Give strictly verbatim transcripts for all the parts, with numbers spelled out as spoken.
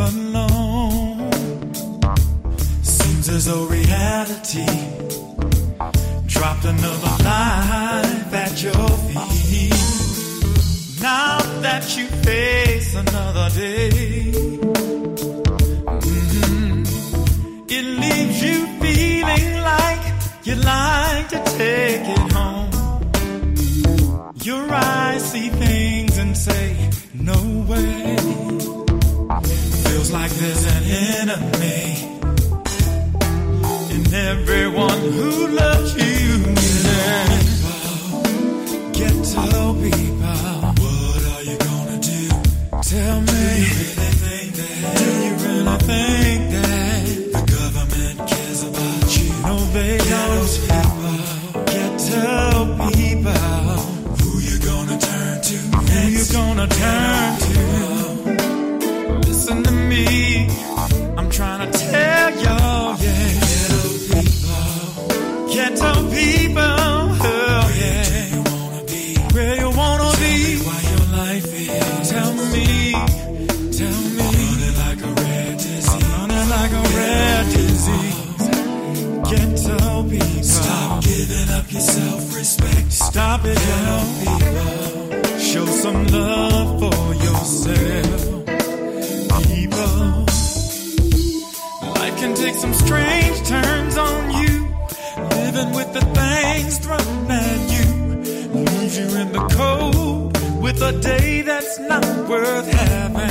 alone. Seems as though reality dropped another life at your feet. Now that you face another day, mm-hmm, it leaves you feeling like you'd like to take it home. Your eyes see things and say, no way. Feels like there's an enemy in everyone who loves you. Yeah. Ghetto people, what are you gonna do? Tell me, do you really think that, do you really think that the government cares about you? No, they don't. Ghetto people, who you gonna turn to next? Who you gonna turn to? Listen to me, I'm trying to tell y'all, yeah. Ghetto people, ghetto people, oh yeah. Where you wanna be? Why your life is? Tell me, tell me. Running like a rare disease. Running like a rare disease. Ghetto people. Stop giving up your self-respect. Stop it, ghetto people. Show some love for yourself, people. Life can take some strange turns on you. Living with the things thrown at you leaves you in the cold with a day that's not worth having.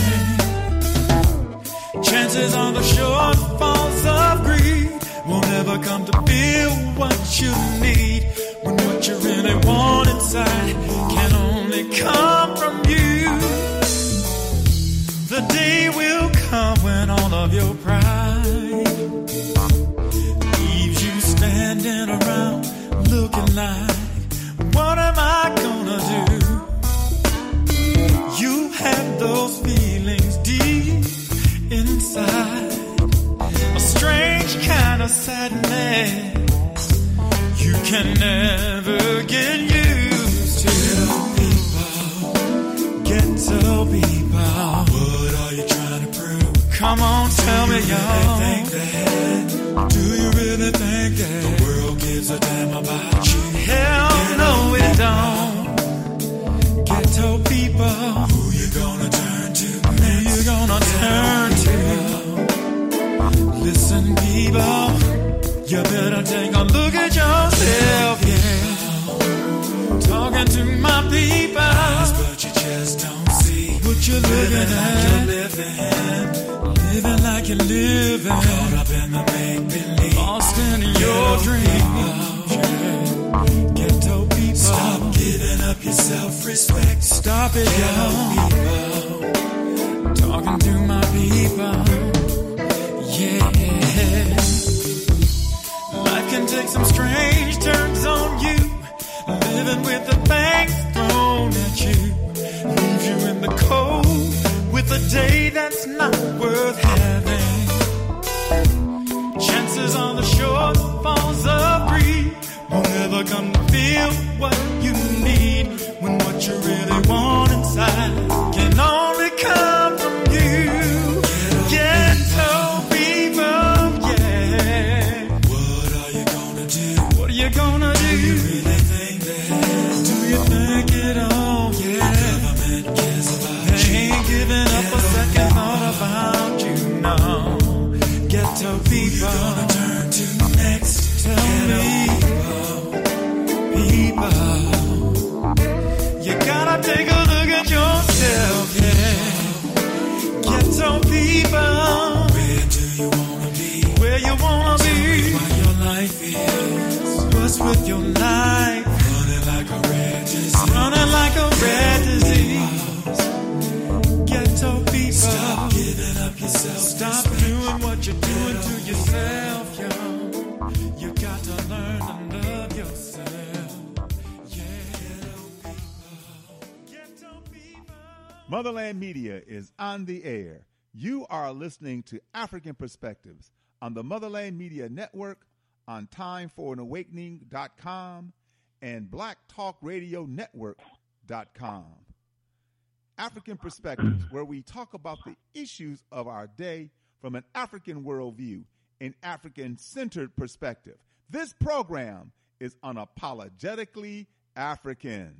Chances are the shortfalls of greed won't ever come to feel what you need, when what you really want inside can only come from you. The day will come when all of your pride leaves you standing around looking like, what am I gonna do? You have those feelings deep inside, a strange kind of sadness you can never get used to. Ghetto people, what are you trying to prove? Come on, tell me, y'all. Think that, do you really think that the world gives a damn about you? Hell no, it don't. Ghetto people, who you gonna turn to? Who you gonna turn to? Listen, people, you better take a look at yourself, yeah. Talking to my people, but you just don't see what you're living at. Living, living like you're living, caught up in the make-believe, lost in your dreams. Yeah. Ghetto people, stop giving up your self-respect. Stop it, y'all. Talking to my people, yeah. Life can take some strange turns on you. Living with the things thrown at you leaves you in the cold with a day that's not worth having. Chances are the shortfalls of greed won't ever come to feel what you need, when what you really want inside can only come from you. Ghetto people, yeah. What are you gonna do? What are you gonna do? Do you really think that? Do you think it all? Yeah. The government cares about they you. Ain't giving up a second thought about you, no. Ghetto people, who you gonna turn to next? Tell Ghetto me, people, people, you gotta take a look at yourself, yeah. Ghetto people, where do you wanna be? Where you wanna be? What your life is? What's with your life? Running like a rare disease. Running like a rare disease. Ghetto people, stop giving up yourself. Stop doing what you're doing to yourself, yo. You got to learn to love yourself. Yeah. Ghetto people. Motherland Media is on the air. You are listening to African Perspectives on the Motherland Media Network, on time for an awakening dot com and black talk radio network dot com. African Perspectives, where we talk about the issues of our day from an African worldview, an African-centered perspective. This program is unapologetically African.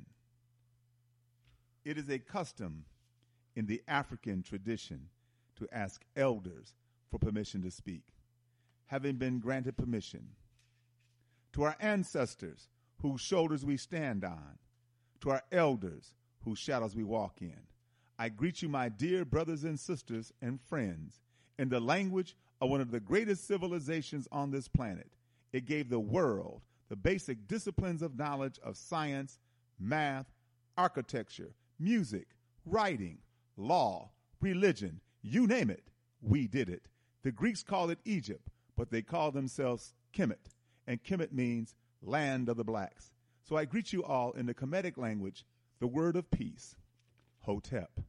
It is a custom in the African tradition to ask elders for permission to speak. Having been granted permission, to our ancestors whose shoulders we stand on, to our elders whose shadows we walk in, I greet you, my dear brothers and sisters and friends, in the language of one of the greatest civilizations on this planet. It gave the world the basic disciplines of knowledge of science, math, architecture, music, writing, law, religion, you name it, we did it. The Greeks called it Egypt, but they called themselves Kemet, and Kemet means land of the blacks. So I greet you all in the Kemetic language, the word of peace, Hotep.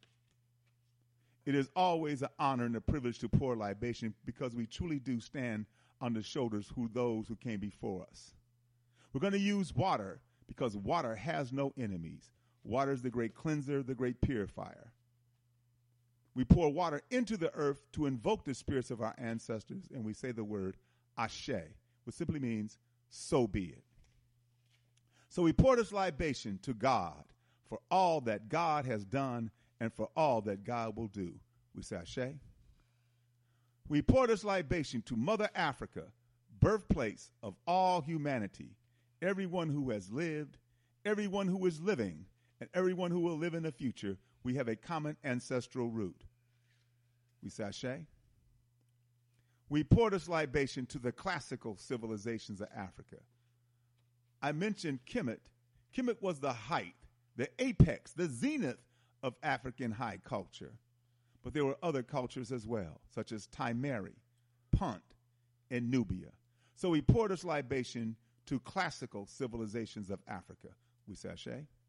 It is always an honor and a privilege to pour libation because we truly do stand on the shoulders of those who came before us. We're going to use water because water has no enemies. Water is the great cleanser, the great purifier. We pour water into the earth to invoke the spirits of our ancestors, and we say the word Ashe, which simply means so be it. So we pour this libation to God for all that God has done and for all that God will do. We say Ashe. We pour this libation to Mother Africa, birthplace of all humanity, everyone who has lived, everyone who is living, and everyone who will live in the future. We have a common ancestral root. We say Ashe. We pour this libation to the classical civilizations of Africa. I mentioned Kemet. Kemet was the height, the apex, the zenith of African high culture. But there were other cultures as well, such as Timeri, Punt, and Nubia. So we pour this libation to classical civilizations of Africa. We say Ashe.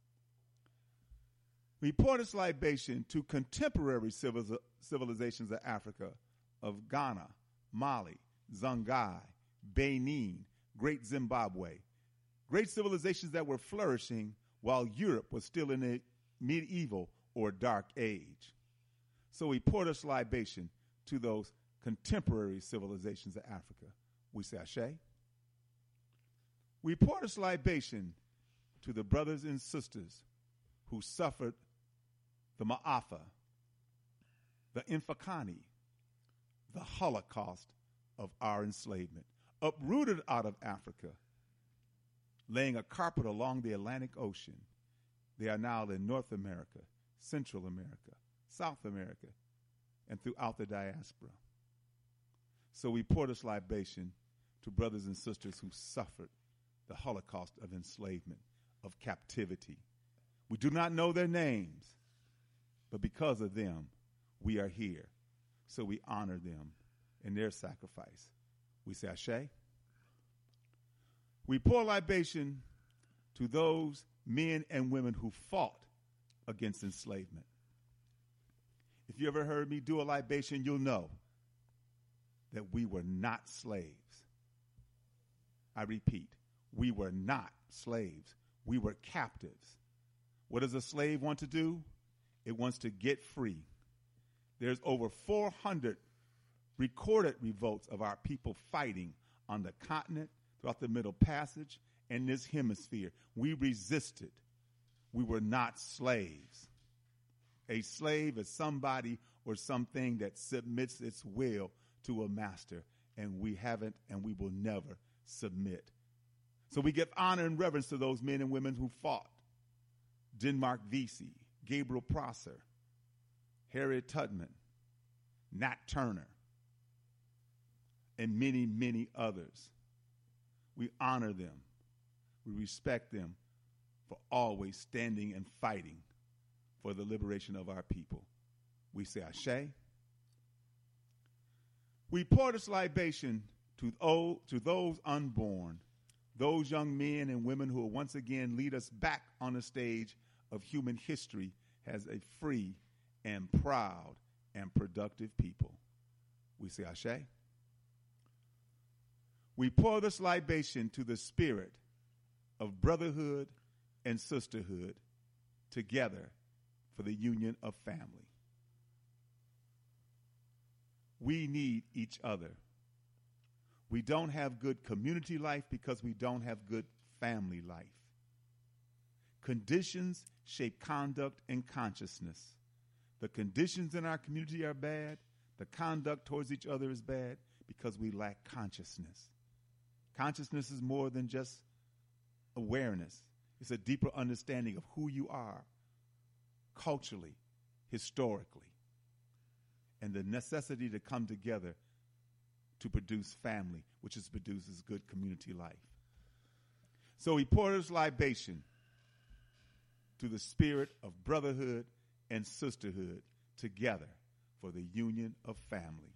We pour this libation to contemporary civil- civilizations of Africa, of Ghana, Mali, Songhai, Benin, Great Zimbabwe, great civilizations that were flourishing while Europe was still in a medieval or dark age. So we pour this libation to those contemporary civilizations of Africa. We say Ashe. We pour this libation to the brothers and sisters who suffered the Ma'afa, the Infakani, the Holocaust of our enslavement, uprooted out of Africa, laying a carpet along the Atlantic Ocean. They are now in North America, Central America, South America, and throughout the diaspora. So we pour this libation to brothers and sisters who suffered the Holocaust of enslavement, of captivity. We do not know their names, but because of them, we are here. So we honor them in their sacrifice. We say Ashe. We pour libation to those men and women who fought against enslavement. If you ever heard me do a libation, you'll know that we were not slaves. I repeat, we were not slaves. We were captives. What does a slave want to do? It wants to get free. There's over four hundred recorded revolts of our people fighting on the continent, throughout the Middle Passage, and this hemisphere. We resisted. We were not slaves. A slave is somebody or something that submits its will to a master, and we haven't and we will never submit. So we give honor and reverence to those men and women who fought. Denmark Vesey, Gabriel Prosser, Harriet Tubman, Nat Turner, and many, many others. We honor them. We respect them for always standing and fighting for the liberation of our people. We say Ashe. We pour this libation to, oh, to those unborn, those young men and women who will once again lead us back on the stage of human history as a free and proud and productive people. We say Ashe. We pour this libation to the spirit of brotherhood and sisterhood together for the union of family. We need each other. We don't have good community life because we don't have good family life. Conditions shape conduct and consciousness. The conditions in our community are bad. The conduct towards each other is bad because we lack consciousness. Consciousness is more than just awareness. It's a deeper understanding of who you are culturally, historically, and the necessity to come together to produce family, which is produces good community life. So he pours libation to the spirit of brotherhood and sisterhood together for the union of family.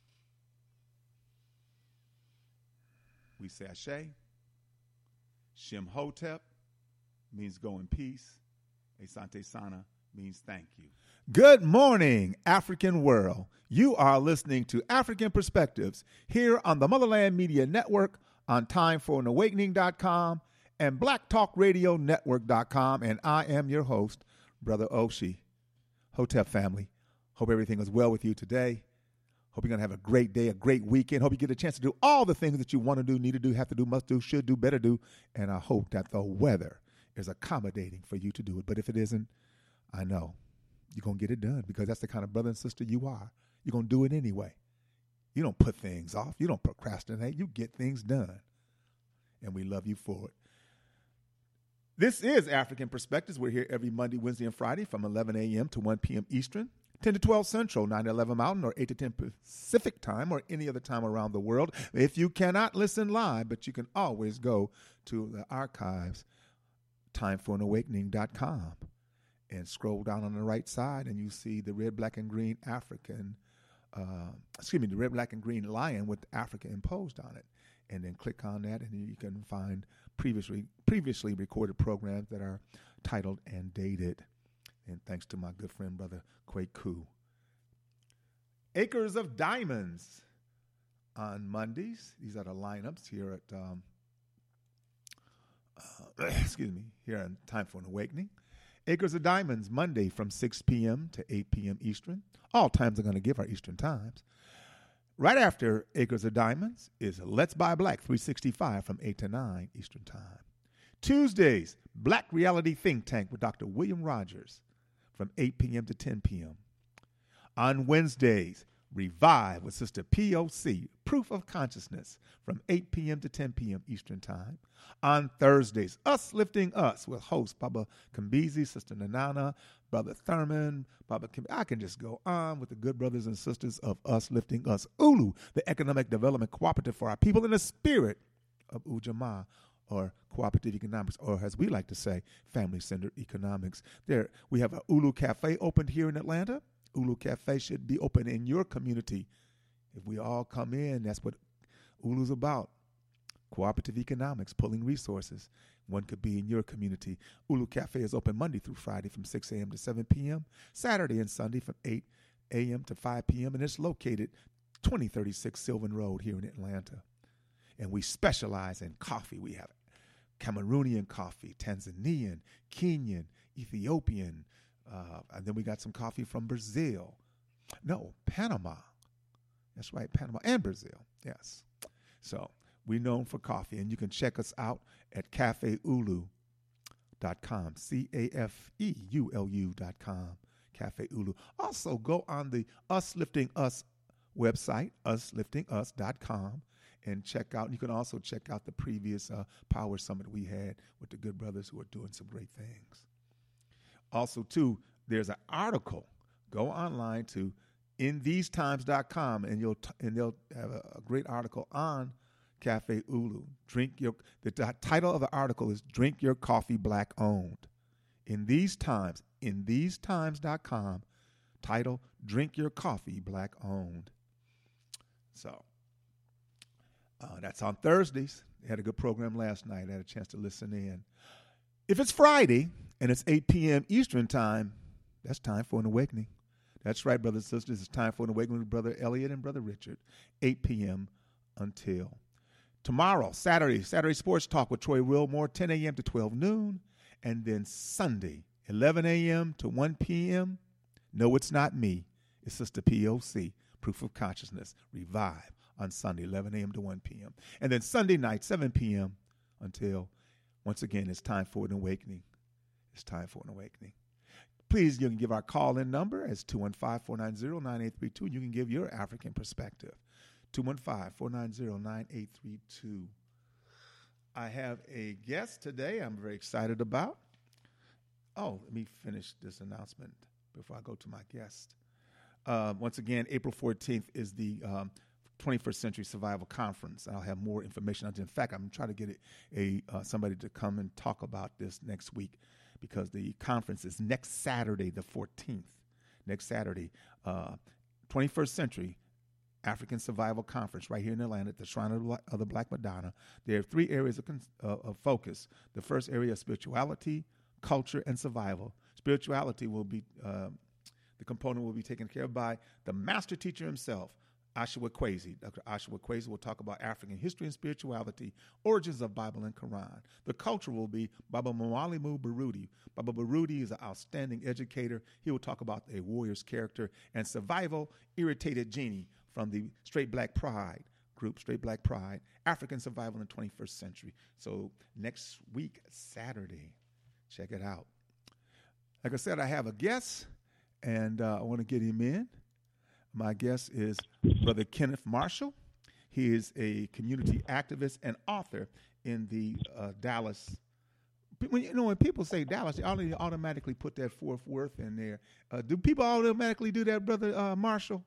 We say Ashe. Shem Hotep means go in peace. Asante Sana means thank you. Good morning, African world. You are listening to African Perspectives here on the Motherland Media Network on time for an awakening dot com and black talk radio network dot com, and I am your host, Brother Oshi. Hotep family, hope everything is well with you today. Hope you're going to have a great day, a great weekend. Hope you get a chance to do all the things that you want to do, need to do, have to do, must do, should do, better do, and I hope that the weather is accommodating for you to do it. But if it isn't, I know you're going to get it done because that's the kind of brother and sister you are. You're going to do it anyway. You don't put things off. You don't procrastinate. You get things done, and we love you for it. This is African Perspectives. We're here every Monday, Wednesday, and Friday from eleven a.m. to one p.m. Eastern, ten to twelve Central, nine to eleven Mountain, or eight to ten Pacific time, or any other time around the world. If you cannot listen live, but you can always go to the archives, time for an awakening dot com, and scroll down on the right side, and you see the red, black, and green African, uh, excuse me, the red, black, and green lion with Africa imposed on it. And then click on that, and you can find previously previously recorded programs that are titled and dated. And thanks to my good friend, Brother Kwaku. Acres of Diamonds on Mondays. These are the lineups here at, um, uh, excuse me, here on Time for an Awakening. Acres of Diamonds, Monday from six p.m. to eight p.m. Eastern. All times are going to give our Eastern times. Right after Acres of Diamonds is Let's Buy Black three sixty-five from eight to nine Eastern Time. Tuesdays, Black Reality Think Tank with Doctor William Rogers from eight p.m. to ten p.m. On Wednesdays, Revive with Sister P O C, Proof of Consciousness, from eight p.m. to ten p.m. Eastern Time. On Thursdays, Us Lifting Us with host Baba Kambizi, Sister Nanana, Brother Thurman, Baba Kim. I can just go on with the good brothers and sisters of Us Lifting Us. Ulu, the Economic Development Cooperative for our people in the spirit of Ujamaa, or cooperative economics, or as we like to say, family-centered economics. There, we have a Ulu Cafe opened here in Atlanta. Ulu Cafe should be open in your community. If we all come in, that's what Ulu's about. Cooperative economics, pulling resources. One could be in your community. Ulu Cafe is open Monday through Friday from six a.m. to seven p.m., Saturday and Sunday from eight a.m. to five p.m., and it's located twenty thirty-six Sylvan Road here in Atlanta. And we specialize in coffee. We have Cameroonian coffee, Tanzanian, Kenyan, Ethiopian, uh, and then we got some coffee from Brazil. No, Panama. That's right, Panama and Brazil, yes. So we're known for coffee, and you can check us out at cafe ulu dot com, C A F E U L U dot com, Cafe Ulu. Also, go on the Us Lifting Us website, us lifting us dot com, and check out. You can also check out the previous uh, Power Summit we had with the good brothers who are doing some great things. Also, too, there's an article. Go online to in these times dot com, and you'll t- and they'll have a, a great article on Cafe Ulu. Drink your. The t- title of the article is "Drink Your Coffee Black Owned." In these times, in these times dot com, title "Drink Your Coffee Black Owned." So uh, that's on Thursdays. They had a good program last night. I had a chance to listen in. If it's Friday and it's eight p.m. Eastern time, that's time for an awakening. That's right, brothers and sisters. It's time for an awakening with Brother Elliot and Brother Richard, eight p.m. until tomorrow, Saturday, Saturday Sports Talk with Troy Wilmore, ten a.m. to twelve noon. And then Sunday, eleven a.m. to one p.m. No, it's not me. It's Sister P O C, Proof of Consciousness, Revive on Sunday, eleven a.m. to one p.m. And then Sunday night, seven p.m. until, once again, it's time for an awakening. It's time for an awakening. Please, you can give our call-in number as two one five, four nine zero, nine eight three two. You can give your African perspective, two one five, four nine zero, nine eight three two. I have a guest today I'm very excited about. Oh, let me finish this announcement before I go to my guest. Uh, once again, April fourteenth is the um, twenty-first Century Survival Conference. I'll have more information. In fact, I'm trying to get a, a uh, somebody to come and talk about this next week, because the conference is next Saturday, the fourteenth. Next Saturday, uh, twenty-first Century African Survival Conference right here in Atlanta at the Shrine of the Black, of the Black Madonna. There are three areas of, uh, of focus. The first area is spirituality, culture, and survival. Spirituality will be, uh, the component will be taken care of by the master teacher himself, Ashua Kwesi. Doctor Ashua Kwesi will talk about African history and spirituality, origins of Bible and Quran. The culture will be Baba Mwalimu Baruti. Baba Baruti is an outstanding educator. He will talk about a warrior's character. And survival, Irritated Genie from the Straight Black Pride group, Straight Black Pride, African Survival in the twenty-first Century. So next week, Saturday, check it out. Like I said, I have a guest, and uh, I want to get him in. My guest is Brother Kenneth Marshall. He is a community activist and author in the uh, Dallas. When you know when people say Dallas, they already automatically put that Fort Worth in there. Uh, do people automatically do that, Brother uh, Marshall?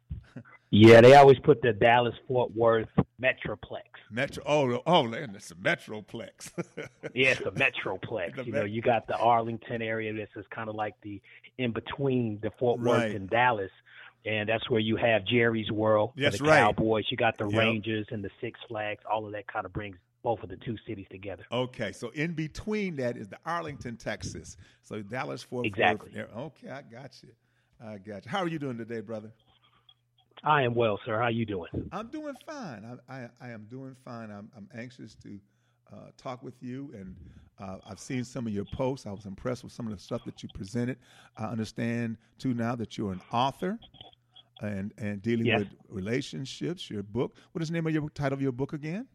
Yeah, they always put the Dallas Fort Worth Metroplex. Metro. Oh, oh, man, it's a Metroplex. Yeah, it's a Metroplex. The you met- know, you got the Arlington area. This is kind of like the in between the Fort Worth Right. and Dallas. And that's where you have Jerry's World for That's the right. Cowboys. You got the Yep. Rangers and the Six Flags. All of that kind of brings both of the two cities together. Okay, so in between that is the Arlington, Texas. So Dallas, Fort Exactly. Worth. Yeah, okay, I got you. I got you. How are you doing today, brother? I am well, sir. How you doing? I'm doing fine. I, I, I am doing fine. I'm, I'm anxious to uh, talk with you, and uh, I've seen some of your posts. I was impressed with some of the stuff that you presented. I understand, too, now that you're an author and, and dealing Yes. with relationships, your book. What is the name of your title of your book again?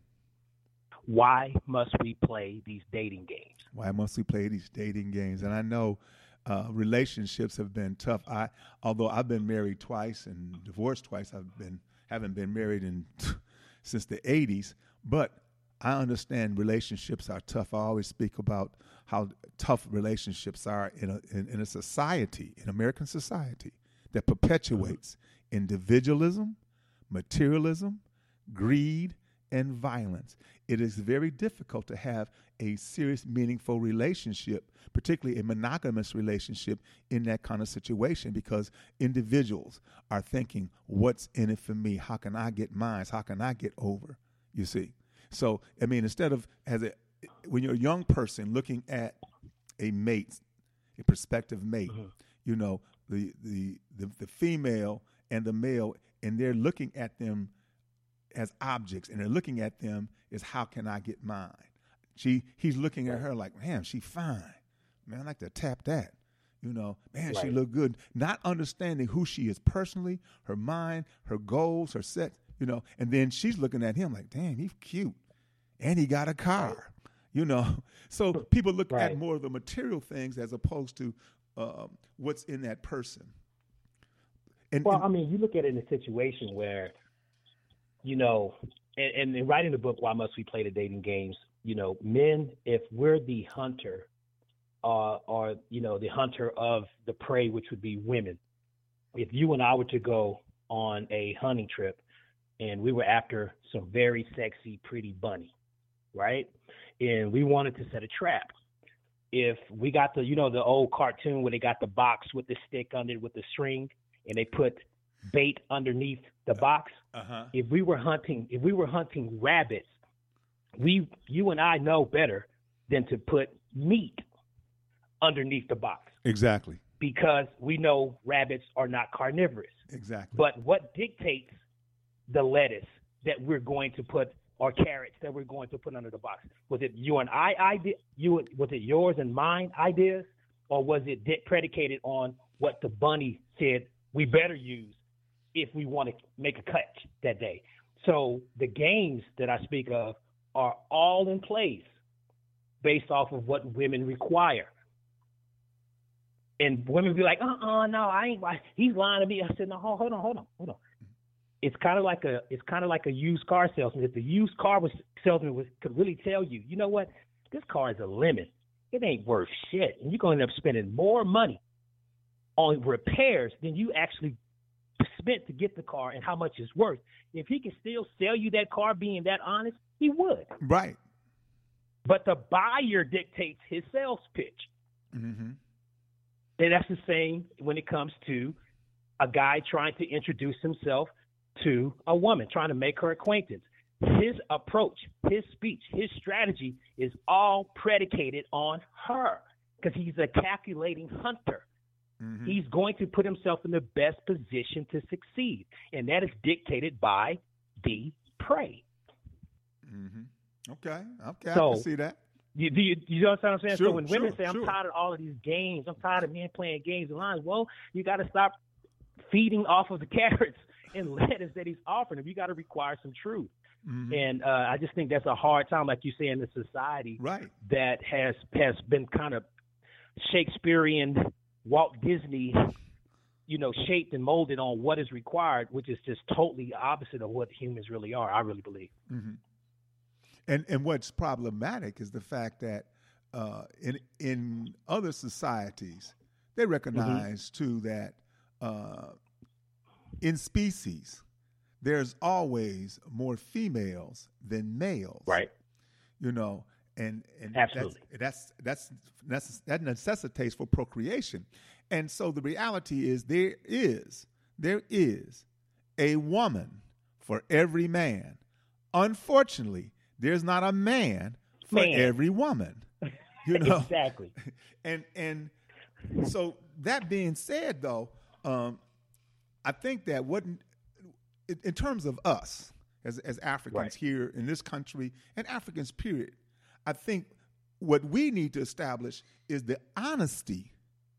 Why must we play these dating games? Why must we play these dating games? And I know uh, relationships have been tough. I, although I've been married twice and divorced twice, I've been haven't been married in since the eighties. But I understand relationships are tough. I always speak about how tough relationships are in a in, in a society, in American society, that perpetuates individualism, materialism, greed, and violence. It is very difficult to have a serious, meaningful relationship, particularly a monogamous relationship, in that kind of situation, because individuals are thinking, what's in it for me? How can I get mine? How can I get over? You see? So, I mean, instead of, as a, when you're a young person looking at a mate, a prospective mate, mm-hmm. you know, the, the, the, the female and the male, and they're looking at them as objects, and they're looking at them as, how can I get mine? She, he's looking at her like, man, she fine. Man, I like to tap that. You know, man, right. She look good. Not understanding who she is personally, her mind, her goals, her sex, you know, and then she's looking at him like, damn, he's cute. And he got a car, right. you know. So people look right. at more of the material things as opposed to uh, what's in that person. And, well, and, I mean, you look at it in a situation where, you know, and, and in writing the book, Why Must We Play the Dating Games, you know, men, if we're the hunter, uh, or, you know, the hunter of the prey, which would be women, if you and I were to go on a hunting trip and we were after some very sexy, pretty bunny, right? And we wanted to set a trap. If we got the, you know, the old cartoon where they got the box with the stick under it with the string, and they put bait underneath the box. Uh-huh. If we were hunting, if we were hunting rabbits, we, you and I know better than to put meat underneath the box. Exactly. Because we know rabbits are not carnivorous. Exactly. But what dictates the lettuce that we're going to put, or carrots that we're going to put under the box? Was it you and I idea? You was it yours and mine ideas, or was it de- predicated on what the bunny said we better use if we want to make a cut that day? So the games that I speak of are all in place based off of what women require. And women be like, uh-uh, no, I ain't. He's lying to me. I said, no, hold on, hold on, hold on. It's kind of like a, it's kind of like a used car salesman. If the used car was salesman was, could really tell you, you know what, this car is a lemon. It ain't worth shit, and you're going to end up spending more money on repairs than you actually spent to get the car and how much it's worth. If he can still sell you that car being that honest, he would. Right. But the buyer dictates his sales pitch. Mm-hmm. And that's the same when it comes to a guy trying to introduce himself to a woman, trying to make her acquaintance. His approach, his speech, his strategy is all predicated on her because he's a calculating hunter. Mm-hmm. He's going to put himself in the best position to succeed, and that is dictated by the prey. Mm-hmm. Okay, okay, so, I can see that. You, do you, you know what I'm saying? Sure, so when sure, women say, I'm sure. tired of all of these games, I'm tired of men playing games and lines, well, you got to stop feeding off of the carrots and lettuce that he's offering them. You got to require some truth. Mm-hmm. And uh, I just think that's a hard time, like you say, in the society right. that has has been kind of Shakespearean, Walt Disney, you know, shaped and molded on what is required, which is just totally opposite of what humans really are, I really believe. Mm-hmm. And and what's problematic is the fact that uh, in in other societies, they recognize, mm-hmm. too, that uh, in species, there's always more females than males. Right. You know, and, and absolutely that's, that's that's that necessitates for procreation. And so the reality is there is there is a woman for every man. Unfortunately, there's not a man for man. every woman. You know? Exactly. And and so that being said, though, um, I think that what in terms of us as as Africans right. here in this country and Africans, period, I think what we need to establish is the honesty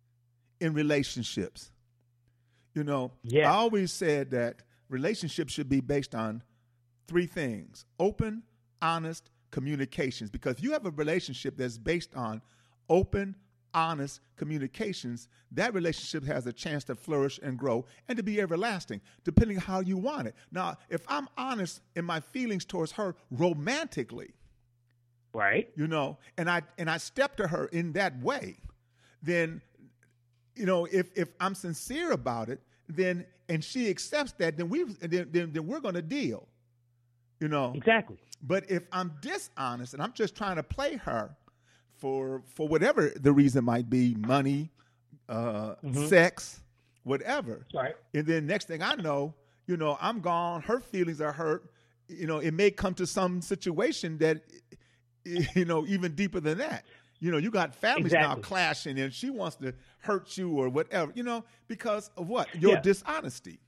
in relationships. You know, yes. I always said that relationships should be based on three things: open, honest communications. Because if you have a relationship that's based on open, honest communications, that relationship has a chance to flourish and grow and to be everlasting, depending on how you want it. Now, if I'm honest in my feelings towards her romantically, right, you know, and I and I step to her in that way, then, you know, if if I'm sincere about it, then and she accepts that, then we then then, then we're going to deal. You know, exactly. But if I'm dishonest and I'm just trying to play her for for whatever the reason might be, money, uh, mm-hmm. sex, whatever. Right. And then next thing I know, you know, I'm gone. Her feelings are hurt. You know, it may come to some situation that, you know, even deeper than that. You know, you got families exactly. now clashing and she wants to hurt you or whatever, you know, because of what? Your yeah. dishonesty.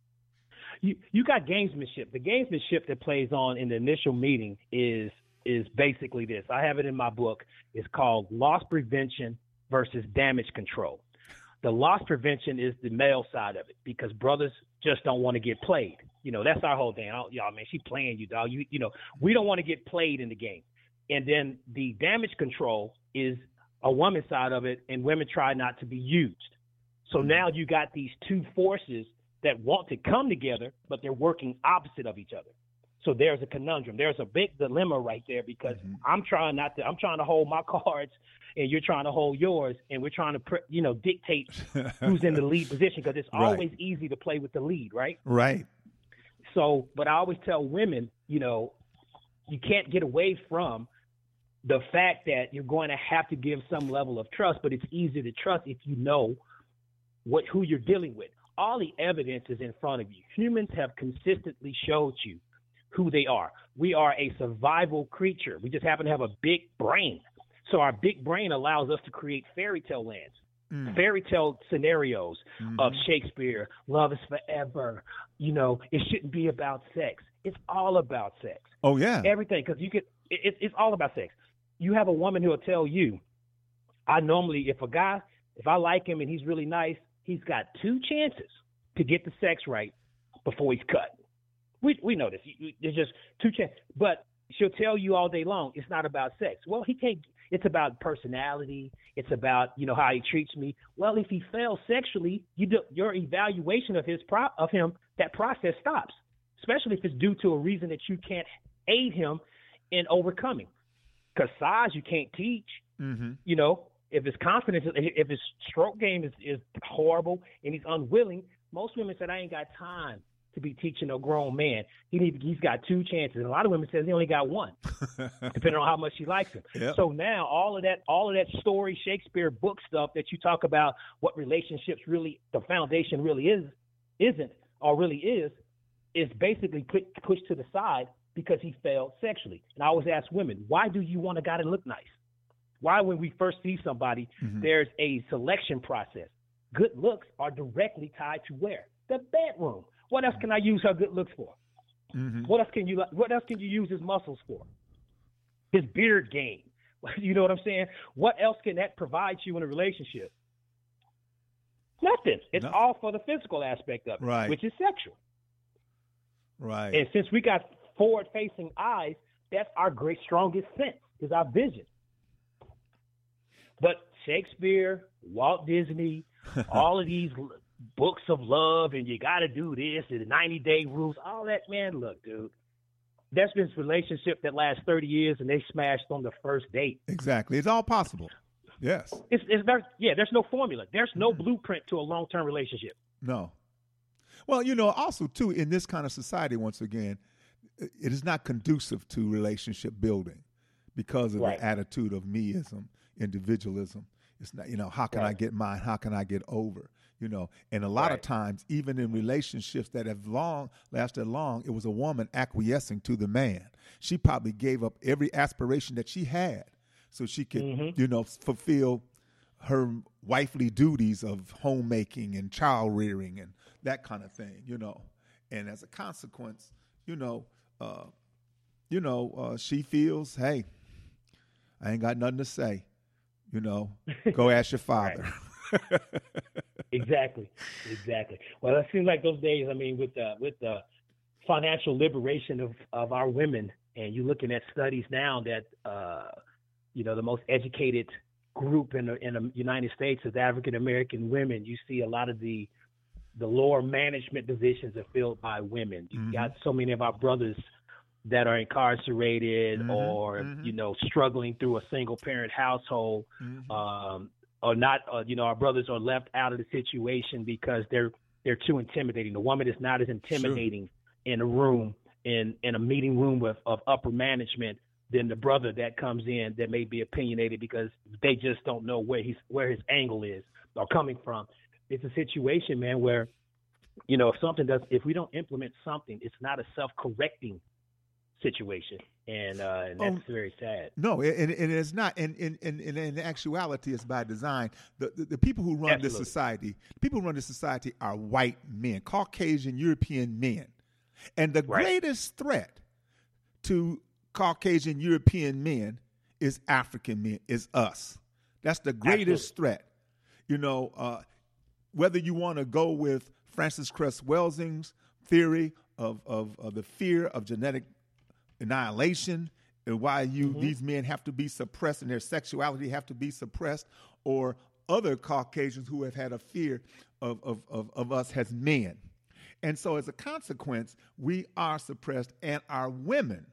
You you got gamesmanship. The gamesmanship that plays on in the initial meeting is is basically this. I have it in my book. It's called Loss Prevention versus Damage Control. The loss prevention is the male side of it because brothers just don't want to get played. You know, that's our whole thing. Oh, y'all, man, she playing you, dog. You you know, we don't want to get played in the game. And then the damage control is a woman's side of it, and women try not to be used. So mm-hmm. now you got these two forces that want to come together, but they're working opposite of each other. So there's a conundrum. There's a big dilemma right there because mm-hmm. I'm trying not to, I'm trying to hold my cards and you're trying to hold yours. And we're trying to, you know, dictate who's in the lead position because it's right. always easy to play with the lead, right? Right. So, but I always tell women, you know, you can't get away from the fact that you're going to have to give some level of trust, but it's easy to trust if you know what, who you're dealing with. All the evidence is in front of you. Humans have consistently showed you who they are. We are a survival creature. We just happen to have a big brain. So our big brain allows us to create fairy tale lands, mm. fairy tale scenarios mm-hmm. of Shakespeare, love is forever. You know, it shouldn't be about sex. It's all about sex. Oh, yeah. Everything, because you could, it, it's all about sex. You have a woman who will tell you, I normally, if a guy if I like him and he's really nice, he's got two chances to get the sex right before he's cut. We we know this. There's just two chances. But she'll tell you all day long, it's not about sex. Well, he can't. It's about personality. It's about, you know, how he treats me. Well, if he fails sexually, you do, your evaluation of his pro, of him, that process stops, especially if it's due to a reason that you can't aid him in overcoming. Because size you can't teach. Mm-hmm. You know, if his confidence, if his stroke game is, is horrible and he's unwilling, most women said, I ain't got time to be teaching a grown man. He need, he's got two chances. And a lot of women says he only got one, depending on how much she likes him. Yep. So now all of that, all of that story, Shakespeare book stuff that you talk about, what relationships really, the foundation really is, isn't, or really is, is basically put, pushed to the side because he failed sexually. And I always ask women, why do you want a guy to look nice? Why, when we first see somebody, mm-hmm. there's a selection process. Good looks are directly tied to where? The bedroom. What else can I use her good looks for? Mm-hmm. What else can you What else can you use his muscles for? His beard game. You know what I'm saying? What else can that provide you in a relationship? Nothing. It's no. all for the physical aspect of it, right. which is sexual. Right. And since we got forward-facing eyes, that's our great strongest sense, is our vision. But Shakespeare, Walt Disney, all of these books of love, and you got to do this, and the ninety-day rules, all that, man, look, dude, there's been relationship that lasts thirty years, and they smashed on the first date. Exactly. It's all possible. Yes. It's, it's there, yeah, there's no formula. There's no mm-hmm. blueprint to a long-term relationship. No. Well, you know, also, too, in this kind of society, once again, it is not conducive to relationship building because of right. the attitude of meism, individualism. It's not, you know, how can right. I get mine? How can I get over? You know, and a lot right. of times, even in relationships that have long lasted long, it was a woman acquiescing to the man. She probably gave up every aspiration that she had so she could, mm-hmm. you know, fulfill her wifely duties of homemaking and child rearing and that kind of thing, you know. And as a consequence, you know, uh, you know, uh, she feels, hey, I ain't got nothing to say. You know, go ask your father. Exactly, exactly. Well, it seems like those days. I mean, with the with the financial liberation of, of our women, and you're looking at studies now that uh, you know the most educated group in the, in the United States is African American women. You see a lot of the the lower management positions are filled by women. You've mm-hmm. got so many of our brothers that are incarcerated mm-hmm. or mm-hmm. you know struggling through a single parent household. Mm-hmm. Um, Or not, uh, you know, our brothers are left out of the situation because they're they're too intimidating. The woman is not as intimidating sure. in a room, in, in a meeting room with of upper management than the brother that comes in that may be opinionated because they just don't know where he's where his angle is or coming from. It's a situation, man, where, you know, if something does, if we don't implement something, it's not a self-correcting situation. And, uh, and that's oh, very sad. No, and, and it's not. And in and, and, and in actuality, it's by design. The, the, the people who run Absolutely. this society, people who run this society are white men, Caucasian European men. And the right. greatest threat to Caucasian European men is African men, is us. That's the greatest Absolutely. threat. You know, uh, whether you want to go with Francis Cress Welsing's theory of, of, of the fear of genetic annihilation and why you mm-hmm. these men have to be suppressed and their sexuality have to be suppressed, or other Caucasians who have had a fear of, of, of, of us as men. And so as a consequence, we are suppressed and our women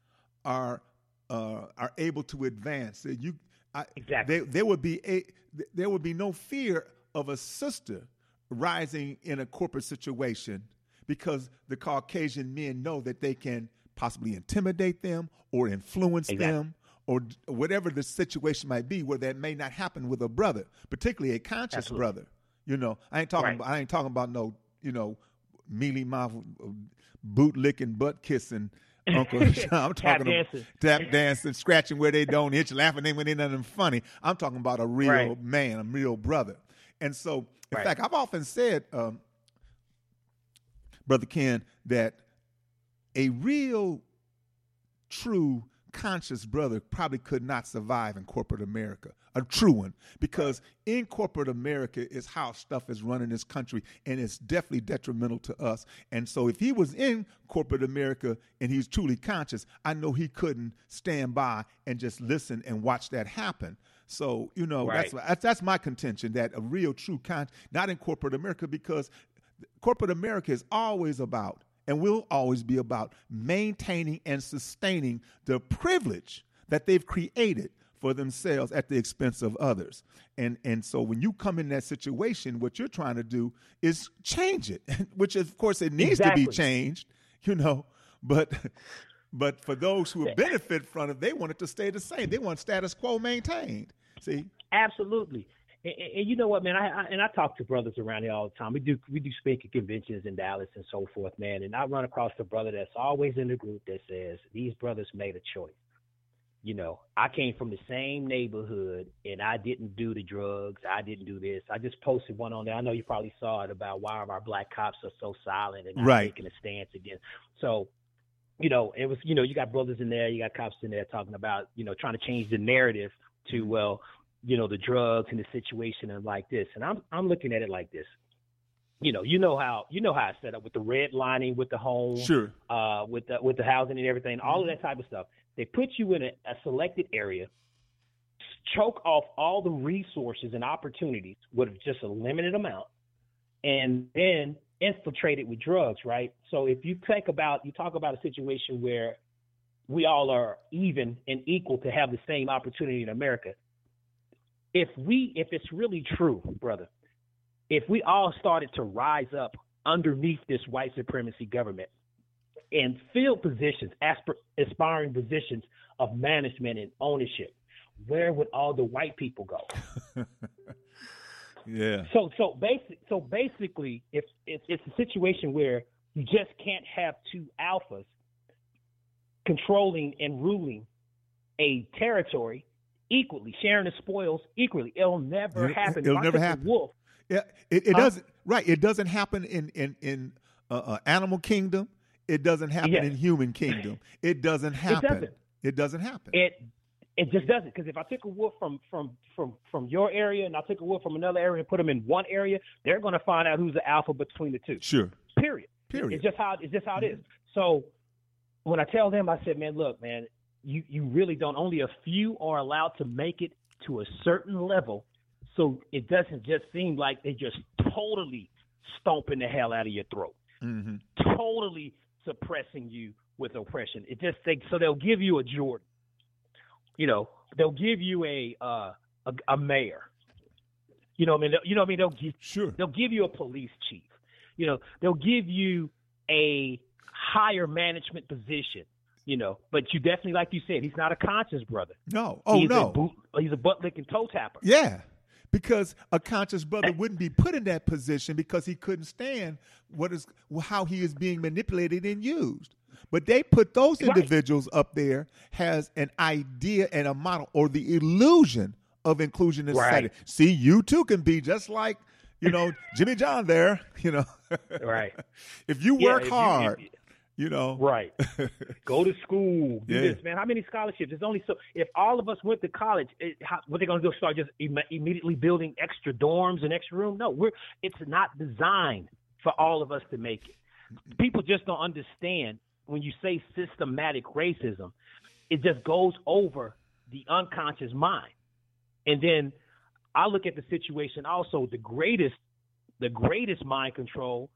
are uh, are able to advance. You, I, exactly. They, there would be a there would be no fear of a sister rising in a corporate situation because the Caucasian men know that they can possibly intimidate them or influence exactly. them or whatever the situation might be, where that may not happen with a brother, particularly a conscious Absolutely. brother. You know, I ain't talking. Right. About, I ain't talking about no, you know, mealy mouth, boot licking, butt kissing Uncle. I'm talking tap about dancing. tap dancing, scratching where they don't itch, laughing when they nothing funny. I'm talking about a real right. man, a real brother. And so, in right. fact, I've often said, um, Brother Ken, that a real, true conscious brother probably could not survive in corporate America, a true one, because in corporate America is how stuff is run in this country, and it's definitely detrimental to us. And so if he was in corporate America and he's truly conscious, I know he couldn't stand by and just listen and watch that happen. So, you know, right. that's, that's my contention, that a real true conscious, not in corporate America, because corporate America is always about and will always be about maintaining and sustaining the privilege that they've created for themselves at the expense of others. And and so when you come in that situation, what you're trying to do is change it, which of course it needs exactly. to be changed, you know, but but for those who benefit from it, they want it to stay the same. They want status quo maintained. See? Absolutely. And, and you know what, man, I, I and I talk to brothers around here all the time. We do we do speaking conventions in Dallas and so forth, man. And I run across a brother that's always in the group that says these brothers made a choice. You know, I came from the same neighborhood and I didn't do the drugs. I didn't do this. I just posted one on there. I know you probably saw it about why our black cops are so silent and not right. taking a stance against. So, you know, it was, you know, you got brothers in there, you got cops in there talking about, you know, trying to change the narrative to, well, you know, the drugs and the situation and like this. And I'm I'm looking at it like this. You know, you know how you know how it's set up with the redlining, with the home, sure, uh, with the with the housing and everything, all of that type of stuff. They put you in a, a selected area, choke off all the resources and opportunities with just a limited amount, and then infiltrate it with drugs, right? So if you think about, you talk about a situation where we all are even and equal to have the same opportunity in America. If we, if it's really true, brother, if we all started to rise up underneath this white supremacy government and fill positions, aspir- aspiring positions of management and ownership, where would all the white people go? yeah. So, so basic, so basically, if, if it's a situation where you just can't have two alphas controlling and ruling a territory equally, sharing the spoils equally, it'll never it, happen. It'll if never I happen. Wolf, yeah, it, it huh? doesn't. Right, it doesn't happen in in in uh, uh, animal kingdom. It doesn't happen yes. in human kingdom. It doesn't happen. It doesn't. It doesn't happen. It it just doesn't, because if I took a wolf from from from from your area and I took a wolf from another area and put them in one area, they're going to find out who's the alpha between the two. Sure. Period. Period. It's just how it's just how it is. So when I tell them, I said, man, look, man, you you really don't. Only a few are allowed to make it to a certain level, so it doesn't just seem like they just totally stomping the hell out of your throat, mm-hmm. totally suppressing you with oppression. It just they, so they'll give you a Jordan, you know, they'll give you a uh, a, a mayor, you know what I mean? You know what I mean? They'll give sure. They'll give you a police chief, you know, they'll give you a higher management position. You know, but you definitely, like you said, he's not a conscious brother. No. Oh, he's no. A boot, he's a butt-licking toe tapper. Yeah, because a conscious brother wouldn't be put in that position because he couldn't stand what is how he is being manipulated and used. But they put those individuals right. up there has an idea and a model or the illusion of inclusion in society. Right. See, you too can be just like, you know, Jimmy John there, you know. Right. If you yeah, work if hard. You, if, You know, right? Go to school, do yeah. this, man. How many scholarships? There's only so. If all of us went to college, it, how, what they're going to do? Start just Im- immediately building extra dorms and extra room? No, we're. It's not designed for all of us to make it. People just don't understand when you say systematic racism. It just goes over the unconscious mind, and then I look at the situation. Also, the greatest, the greatest mind control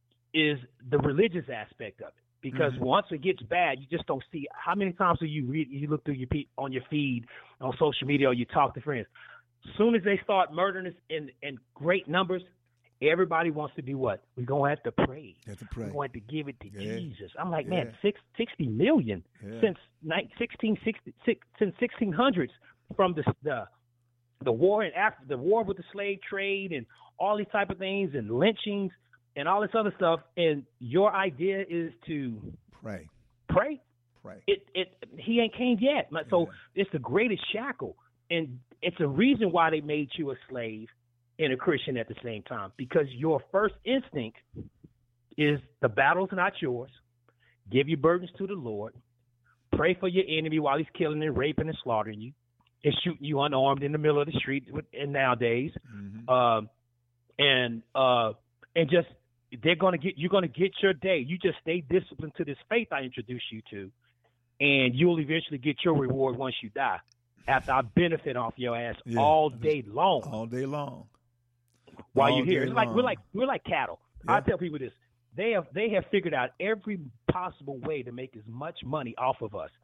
is the religious aspect of it. Because mm-hmm. once it gets bad, you just don't see. How many times do you read, you look through your on your feed on social media, or you talk to friends? As soon as they start murdering us in, in great numbers, everybody wants to do what? We're going to have to pray. Have to pray. We're going to give it to yeah. Jesus. I'm like, yeah. man, six, sixty million yeah. since sixteen sixty, since sixteen hundreds, from the the the war in Africa, the war with the slave trade, and all these type of things, and lynchings, and all this other stuff, and your idea is to pray, pray. Pray. It it he ain't came yet, so yeah. it's the greatest shackle, and it's a reason why they made you a slave and a Christian at the same time, because your first instinct is the battle's not yours. Give your burdens to the Lord. pray for your enemy while he's killing and raping and slaughtering you, and shooting you unarmed in the middle of the street. And nowadays, mm-hmm. um, and uh, and just they're gonna get you're gonna get your day. You just stay disciplined to this faith I introduced you to, and you'll eventually get your reward once you die. After I benefit off your ass yeah. all day long, all day long, while all you're here, it's long. like we're like we're like cattle. Yeah. I tell people this: they have they have figured out every possible way to make as much money off of us.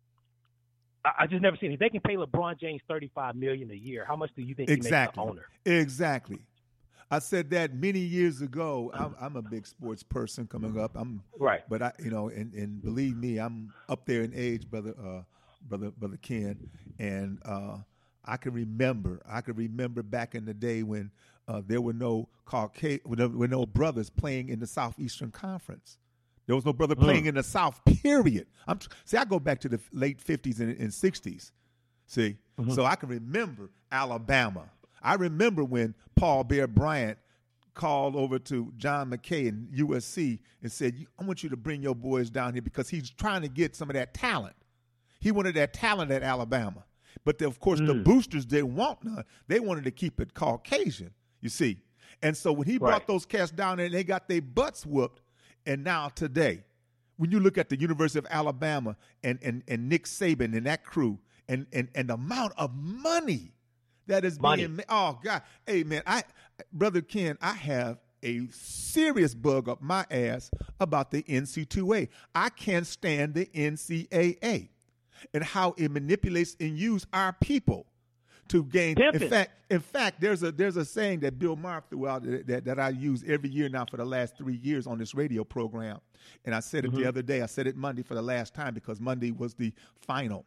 I, I just never seen it. They can pay LeBron James thirty-five million dollars a year. How much do you think exactly. he makes the owner? Exactly. I said that many years ago. I'm, I'm a big sports person coming up. I'm right, but I, you know, and, and believe me, I'm up there in age, brother. Uh, Brother, brother Ken, and uh, I can remember. I can remember back in the day when uh, there were no Caucasian, there were no brothers playing in the Southeastern Conference. There was no brother mm. playing in the South. Period. I'm see. I go back to the late fifties and, and sixties. See, mm-hmm. so I can remember Alabama. I remember when Paul Bear Bryant called over to John McKay in U S C and said, "I want you to bring your boys down here because he's trying to get some of that talent." He wanted that talent at Alabama. But, the, of course, mm. the boosters didn't want none. They wanted to keep it Caucasian, you see. And so when he right. brought those cats down there, they got their butts whooped. And now today, when you look at the University of Alabama and, and, and Nick Saban and that crew and, and, and the amount of money that is money. being made. Oh, God. Hey, man, I, Brother Ken, I have a serious bug up my ass about the N C double A. I can't stand the N C double A. And how it manipulates and uses our people to gain. Pimpin'. In fact, in fact, there's a there's a saying that Bill Maher threw out that, that, that I use every year now for the last three years on this radio program. And I said it mm-hmm. the other day. I said it Monday for the last time because Monday was the final.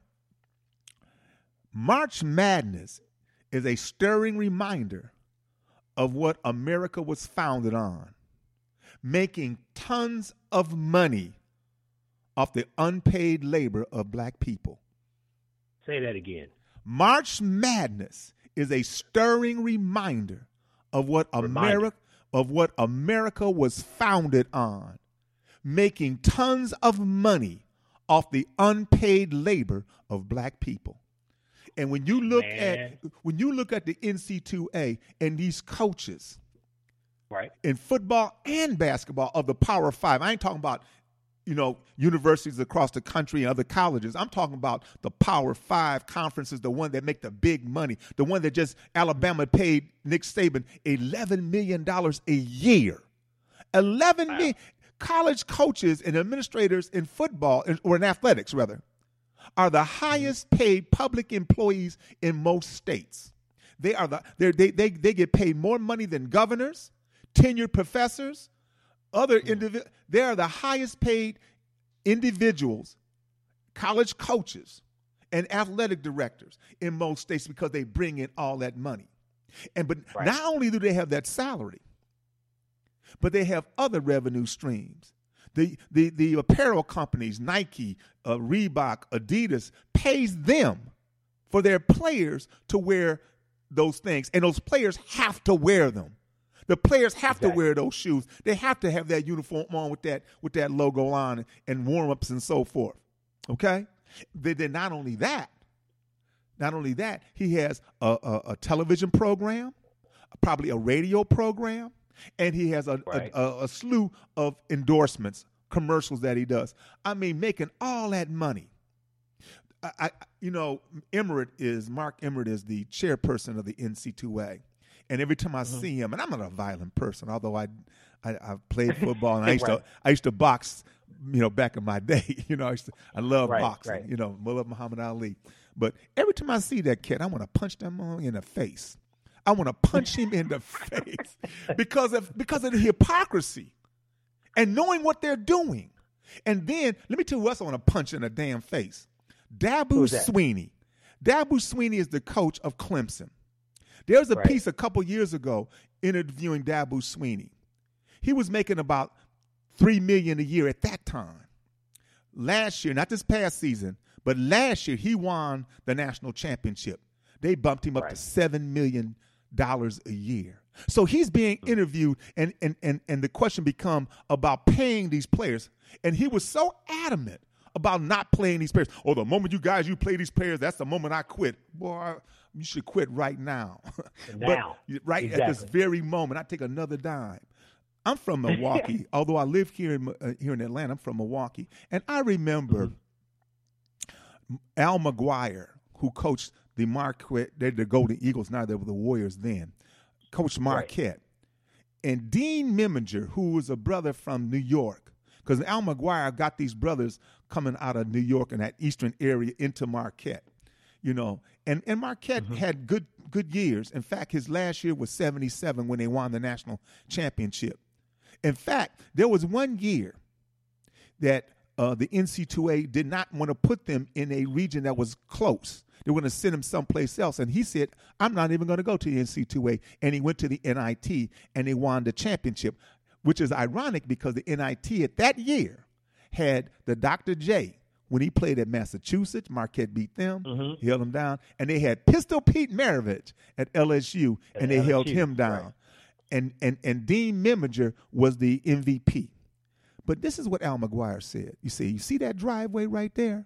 March Madness is a stirring reminder of what America was founded on, making tons of money off the unpaid labor of black people. Say that again. March Madness is a stirring reminder of what America of what America was founded on, making tons of money off the unpaid labor of black people. And when you look Man. at when you look at the N C double A and these coaches, right, in football and basketball of the Power Five, I ain't talking about you know, universities across the country and other colleges. I'm talking about the Power Five conferences, the one that make the big money, the one that just Alabama paid Nick Saban eleven million dollars a year. eleven wow. million college coaches and administrators in football, or in athletics rather, are the highest paid public employees in most states. They are the they they they get paid more money than governors, tenured professors, other individuals. They are the highest paid individuals, college coaches, and athletic directors in most states because they bring in all that money. And but right. not only do they have that salary, but they have other revenue streams. The the the apparel companies, Nike, uh, Reebok, Adidas, pays them for their players to wear those things, and those players have to wear them. The players have exactly. to wear those shoes. They have to have that uniform on with that with that logo on and warm-ups and so forth. Okay? Then not only that, not only that, he has a, a, a television program, probably a radio program, and he has a, right. a, a, a slew of endorsements, commercials that he does. I mean, making all that money. I, I you know, Emmert is Mark Emmert is the chairperson of the N C double A. And every time I mm-hmm. see him, and I'm not a violent person, although I, I, I played football and I used right. to, I used to box, you know, back in my day. You know, I used to, I love right, boxing. Right. You know, Mullah Muhammad Ali. But every time I see that kid, I want to punch them in the face. I want to punch him in the face because of because of the hypocrisy and knowing what they're doing. And then let me tell you who else I want to punch in the damn face. Dabo Swinney. Dabo Swinney is the coach of Clemson. There was a right. piece a couple years ago interviewing Dabo Swinney. He was making about three million dollars a year at that time. Last year, not this past season, but last year he won the national championship. They bumped him up right. to seven million dollars a year. So he's being interviewed, and, and, and, and the question become about paying these players. And he was so adamant about not playing these players. Oh, the moment you guys, you play these players, that's the moment I quit. Boy, you should quit right now. Now. But right exactly. at this very moment, I take another dime. I'm from Milwaukee, although I live here in uh, here in Atlanta. I'm from Milwaukee, and I remember mm-hmm. Al McGuire, who coached the Marquette, they're the Golden Eagles, now they were the Warriors then, coached Marquette. Right. And Dean Meminger, who was a brother from New York, because Al McGuire got these brothers coming out of New York and that eastern area into Marquette, you know. And and Marquette mm-hmm. had good good years. In fact, his last year was seventy-seven when they won the national championship. In fact, there was one year that uh, the N C double A did not want to put them in a region that was close. They were going to send him someplace else. And he said, I'm not even going to go to the N C double A. And he went to the N I T, and they won the championship, which is ironic because the N I T at that year had the Doctor J. When he played at Massachusetts, Marquette beat them, mm-hmm. held them down. And they had Pistol Pete Maravich at L S U, at and they L S U, held him down. Right. And, and, and Dean Meminger was the M V P. But this is what Al McGuire said. You see, you see that driveway right there?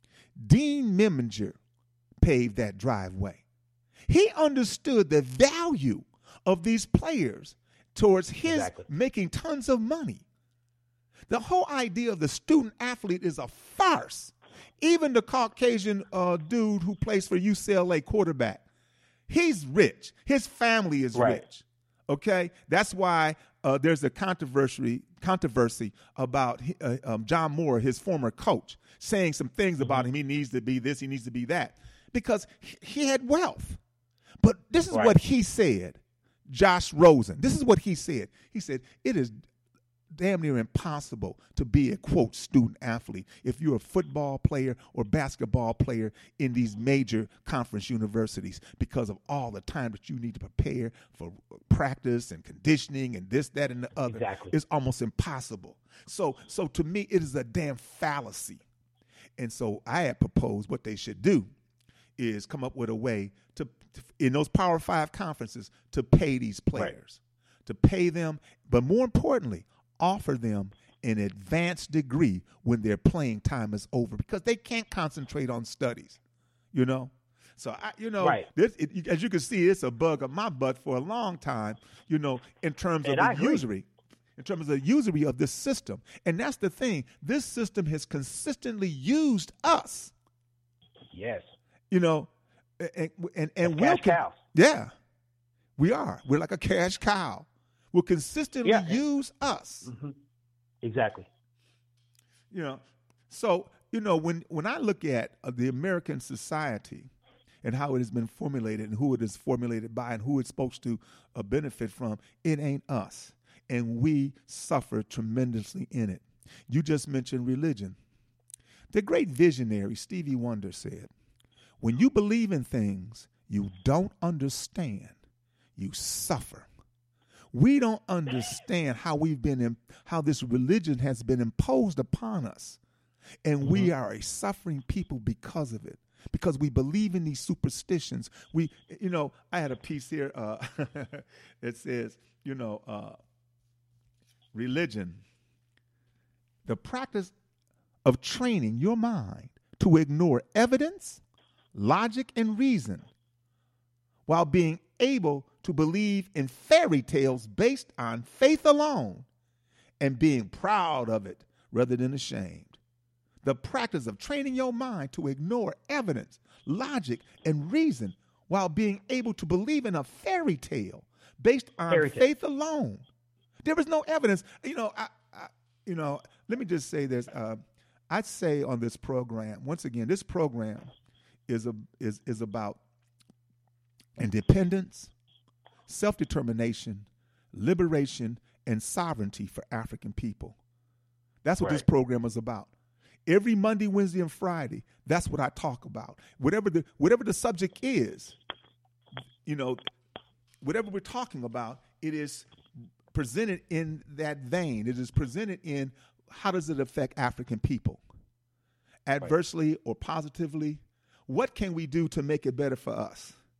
Dean Meminger paved that driveway. He understood the value of these players towards his exactly. making tons of money. The whole idea of the student athlete is a farce. Even the Caucasian uh, dude who plays for U C L A quarterback, he's rich. His family is right. rich. Okay? That's why uh, there's a controversy controversy about uh, um, John Moore, his former coach, saying some things mm-hmm. about him. He needs to be this, he needs to be that, because he, he had wealth. But this is right. what he said, Josh Rosen. This is what he said. He said, it is damn near impossible to be a, quote, student athlete if you're a football player or basketball player in these major conference universities because of all the time that you need to prepare for practice and conditioning and this, that, and the other. Exactly. It's almost impossible. So, so to me, it is a damn fallacy. And so I had proposed what they should do is come up with a way to, to in those Power Five conferences, to pay these players, right. to pay them, but more importantly, offer them an advanced degree when their playing time is over, because they can't concentrate on studies, you know? So, I, you know, right. this, it, as you can see, it's a bug of my butt for a long time, you know, in terms and of I the agree. usury, in terms of the usury of this system. And that's the thing. This system has consistently used us. Yes. You know, and, and, and cash we'll, cows. Yeah, we are. We're like a cash cow. Will consistently yeah. use us. Mm-hmm. Exactly. You know, so, you know, when, when I look at uh, the American society and how it has been formulated and who it is formulated by and who it's supposed to uh, benefit from, it ain't us. And we suffer tremendously in it. You just mentioned religion. The great visionary Stevie Wonder said, when you believe in things you don't understand, you suffer. We don't understand how we've been, in, how this religion has been imposed upon us. And mm-hmm. we are a suffering people because of it, because we believe in these superstitions. We, you know, I had a piece here. Uh, it says, you know, uh, religion, the practice of training your mind to ignore evidence, logic, and reason while being able to believe in fairy tales based on faith alone and being proud of it rather than ashamed. The practice of training your mind to ignore evidence, logic, and reason while being able to believe in a fairy tale based on fairy tale. faith alone. There is no evidence. You know, I, I, you know, let me just say this. Uh, I'd say on this program, once again, this program is a is is about independence, self-determination, liberation, and sovereignty for African people. That's what right. this program is about. Every Monday, Wednesday, and Friday, that's what I talk about. Whatever the whatever the subject is, you know, whatever we're talking about, it is presented in that vein. It is presented in how does it affect African people? Adversely right. or positively? What can we do to make it better for us?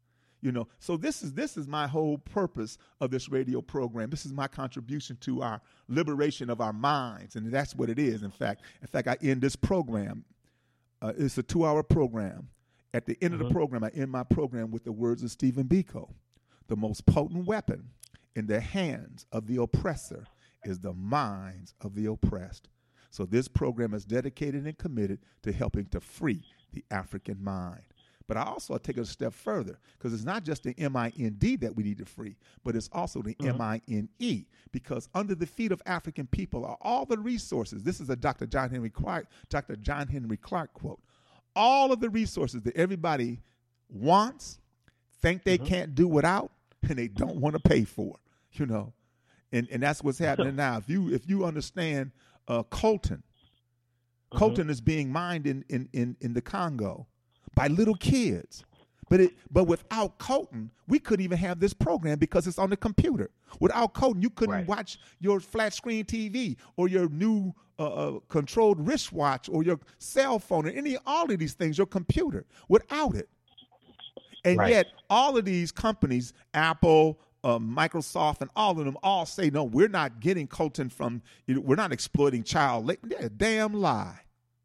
You know, so this is this is my whole purpose of this radio program. This is my contribution to our liberation of our minds, and that's what it is. In fact, in fact, I end this program. Uh, it's a two-hour program. At the end mm-hmm. of the program, I end my program with the words of Stephen Biko: "The most potent weapon in the hands of the oppressor is the minds of the oppressed." So this program is dedicated and committed to helping to free the African mind. But I also take it a step further, because it's not just the M I N D that we need to free, but it's also the mm-hmm. M I N E, because under the feet of African people are all the resources. This is a Doctor John Henry Clark, Doctor John Henry Clark quote. All of the resources that everybody wants, think they mm-hmm. can't do without, and they don't want to pay for, you know. And and that's what's happening now. If you if you understand uh, coltan, mm-hmm. coltan is being mined in, in, in, in the Congo by little kids. But it but without coltan, we couldn't even have this program because it's on the computer. Without coltan, you couldn't right. watch your flat screen T V or your new uh, uh, controlled wristwatch or your cell phone or any all of these things, your computer, without it. And right. yet all of these companies, Apple, uh, Microsoft, and all of them all say, no, we're not getting coltan from, you know, we're not exploiting child labor. They're a damn lie.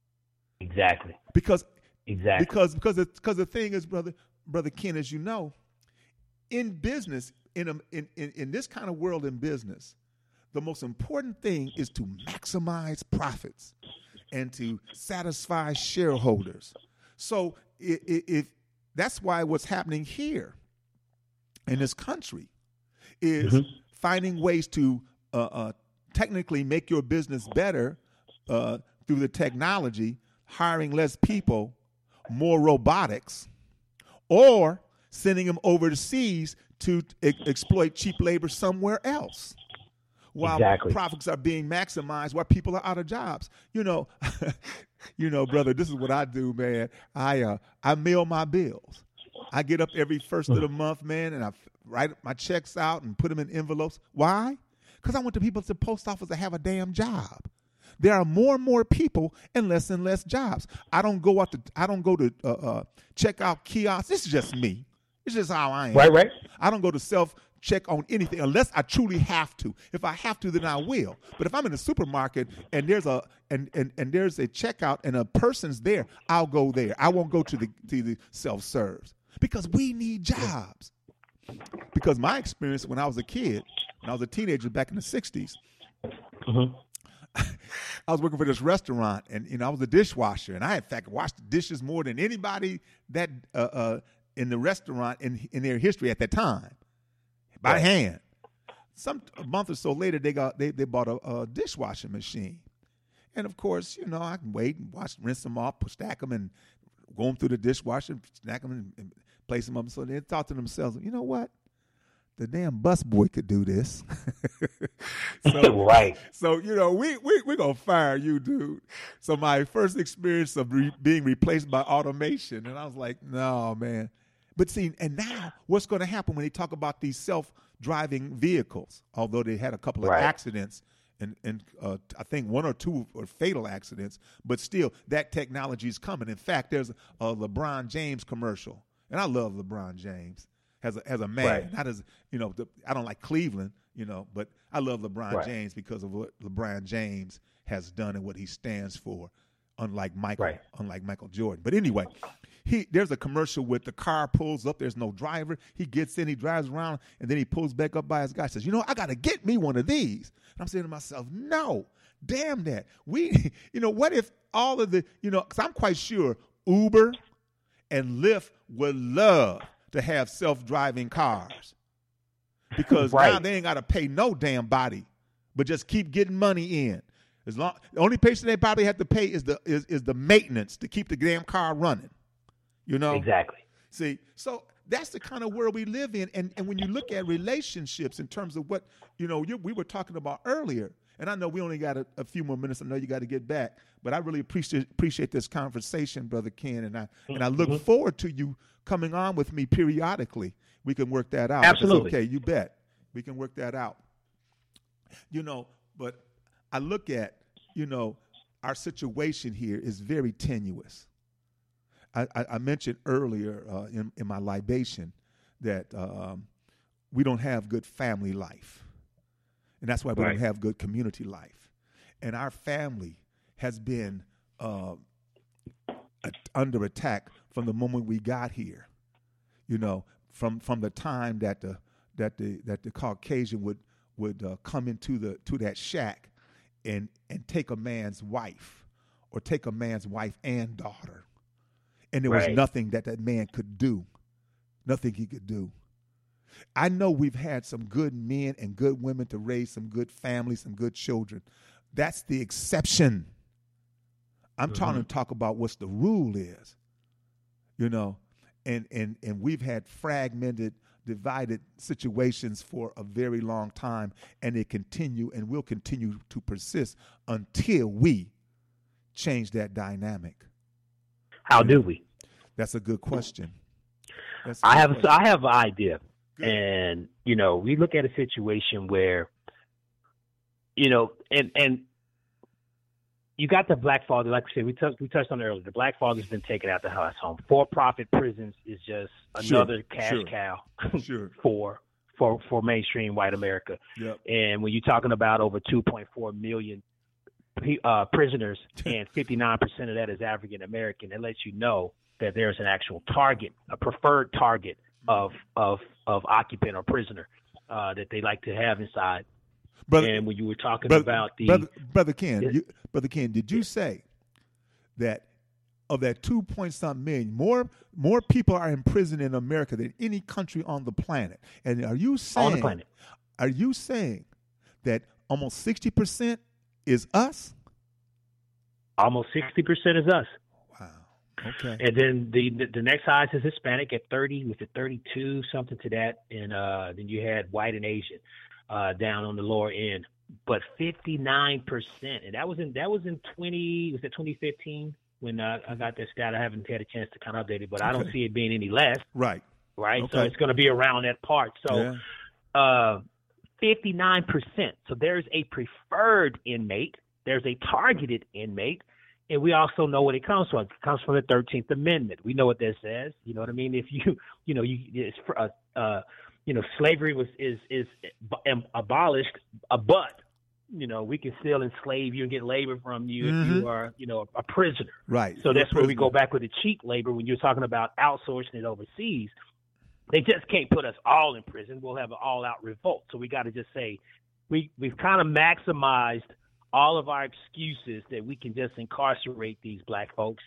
Exactly. Because Exactly. Because because the, because the thing is, brother brother Ken, as you know, in business, in, a, in in in this kind of world in business, the most important thing is to maximize profits and to satisfy shareholders. So if, if that's why what's happening here in this country is mm-hmm. finding ways to uh, uh, technically make your business better uh, through the technology, hiring less people, more robotics, or sending them overseas to e- exploit cheap labor somewhere else while exactly. profits are being maximized while people are out of jobs. You know, you know, brother, this is what I do, man. I uh, I mail my bills. I get up every first of the month, man, and I write my checks out and put them in envelopes. Why? Because I want the people at the post office to have a damn job. There are more and more people and less and less jobs. I don't go out to I don't go to uh, uh, check out kiosks. This is just me. It's just how I am. Right, right. I don't go to self check on anything unless I truly have to. If I have to, then I will. But if I'm in a supermarket and there's a and, and, and there's a checkout and a person's there, I'll go there. I won't go to the to the self-serves because we need jobs. Because my experience when I was a kid, when I was a teenager back in the sixties. Mm-hmm. I was working for this restaurant, and you know I was a dishwasher, and I in fact washed the dishes more than anybody that uh, uh, in the restaurant in in their history at that time, by right. hand. Some a month or so later, they got they they bought a, a dishwashing machine, and of course, you know I can wait and wash, rinse them off, stack them, and go them through the dishwasher, stack them, and, and place them up. So they thought to themselves, you know what? The damn busboy could do this. so, right. So, you know, we, we, we're going to fire you, dude. So my first experience of re- being replaced by automation, and I was like, no, man. But see, and now what's going to happen when they talk about these self-driving vehicles, although they had a couple of right. accidents, and, and uh, I think one or two were fatal accidents, but still that technology is coming. In fact, there's a LeBron James commercial, and I love LeBron James. As a, as a man, right. not as, you know, the, I don't like Cleveland, you know, but I love LeBron right. James because of what LeBron James has done and what he stands for, unlike Michael, right. unlike Michael Jordan. But anyway, he there's a commercial with the car pulls up, there's no driver. He gets in, he drives around, and then he pulls back up by his guy, says, you know, I got to get me one of these. And I'm saying to myself, no, damn that. We, you know, what if all of the, you know, because I'm quite sure Uber and Lyft would love to have self-driving cars because right. now they ain't got to pay no damn body, but just keep getting money in. As long the only person they probably have to pay is the is, is the maintenance to keep the damn car running. You know exactly. See, so that's the kind of world we live in, and and when you look at relationships in terms of what you know you, we were talking about earlier, and I know we only got a, a few more minutes. I know you got to get back, but I really appreciate appreciate this conversation, Brother Ken, and I mm-hmm. and I look mm-hmm. forward to you coming on with me periodically. We can work that out. Absolutely. Okay, you bet. We can work that out. You know, but I look at, you know, our situation here is very tenuous. I, I, I mentioned earlier uh, in, in my libation that um, we don't have good family life, and that's why we Right. don't have good community life. And our family has been uh, a- under attack from the moment we got here. You know, from from the time that the that the that the Caucasian would would uh, come into the to that shack and and take a man's wife or take a man's wife and daughter, and there was Right. nothing that that man could do, nothing he could do. I know we've had some good men and good women to raise some good families, some good children. That's the exception. I'm Mm-hmm. trying to talk about what's the rule is, you know, and and and we've had fragmented, divided situations for a very long time, and they continue and will continue to persist until we change that dynamic. How do we? That's a good question. That's a I good have question. I have an idea, Good. and you know, we look at a situation where, you know, and and you got the black father, like we said, we touched we touched on it earlier. The black father's been taken out the house home. For-profit prisons is just Sure, another cash sure. cow Sure. for for for mainstream white America. Yep. And when you're talking about over two point four million pe- uh, prisoners, and fifty-nine percent of that is African American, it lets you know that there's an actual target, a preferred target of of of occupant or prisoner uh, that they like to have inside. Brother, and when you were talking brother, about the brother, brother Ken, Yeah. you, brother Ken, did you say that of that two point something million, more more people are in prison in America than any country on the planet? And are you saying on the planet, Are you saying that almost sixty percent is us? almost sixty percent is us. Wow. Okay. And then the, the the next highest is Hispanic at thirty, with it thirty-two, something to that, and uh, then you had white and Asian uh, down on the lower end. But fifty-nine percent, and that was in that was in twenty was it twenty fifteen when uh, I got that stat. I haven't had a chance to kind of update it, but I don't Okay. see it being any less. Right. Right, so Okay. it's going to be around that part. So, Yeah. uh, fifty-nine percent. So there's a preferred inmate. There's a targeted inmate. And we also know what it comes from. It comes from the thirteenth Amendment. We know what that says. You know what I mean? If you, you know, you, it's, uh, uh, you know, slavery was is is abolished, uh, but you know, we can still enslave you and get labor from you Mhm. if you are, you know, a prisoner. Right. So You're that's a where we prisoner. go back with the cheap labor. When you're talking about outsourcing it overseas, they just can't put us all in prison. We'll have an all-out revolt. So we got to just say we we've kind of maximized all of our excuses that we can just incarcerate these black folks.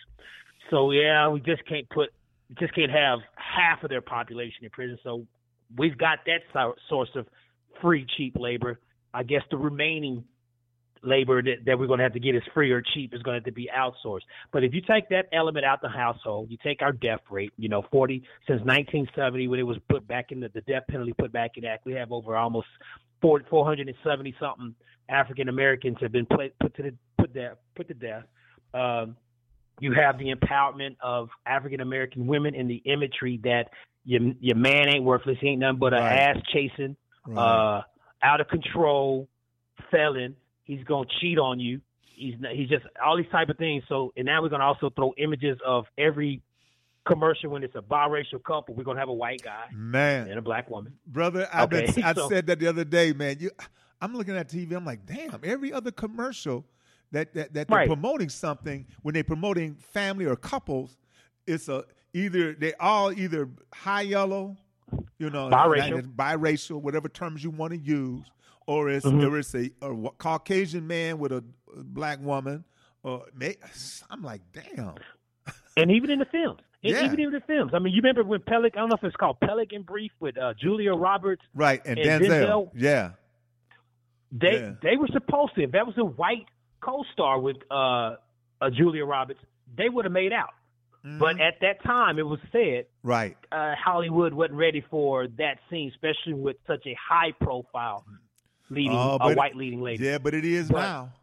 So yeah, we just can't put, just can't have half of their population in prison. So we've got that so- source of free, cheap labor. I guess the remaining labor that, that we're going to have to get is free or cheap is going to have to be outsourced. But if you take that element out the household, you take our death rate, you know, forty since nineteen seventy when it was put back in the, the death penalty put back in act, we have over almost four hundred seventy something African Americans have been put, put to the, put there put to death. Um, you have the empowerment of African American women in the imagery that your your man ain't worthless, he ain't nothing but an Right. ass chasing, Right. uh, out of control felon. He's gonna cheat on you. He's not, he's just all these type of things. So and now we're gonna also throw images of every commercial when it's a biracial couple. We're gonna have a white guy Man. and a black woman. Brother, I Okay, been, I so- said that the other day, man. You, I'm looking at T V. I'm like, damn. Every other commercial that that, that they're Right. promoting something, when they're promoting family or couples, it's a either they all either high yellow, you know, Biracial. and- biracial, whatever terms you want to use, or it's Mhm. or it's a, a Caucasian man with a black woman. Or may, I'm like, damn. And even in the films. And Yeah. Even in the films. I mean, you remember when Pelican, I don't know if it's called Pelican Brief with uh, Julia Roberts. Right, and, And Denzel. Denzel. Yeah. They Yeah. they were supposed to. If that was a white co-star with uh, uh, Julia Roberts, they would have made out. But Mhm. at that time, it was said Right. uh, Hollywood wasn't ready for that scene, especially with such a high-profile leading Oh, a but- white leading lady. Yeah, but it is But- now.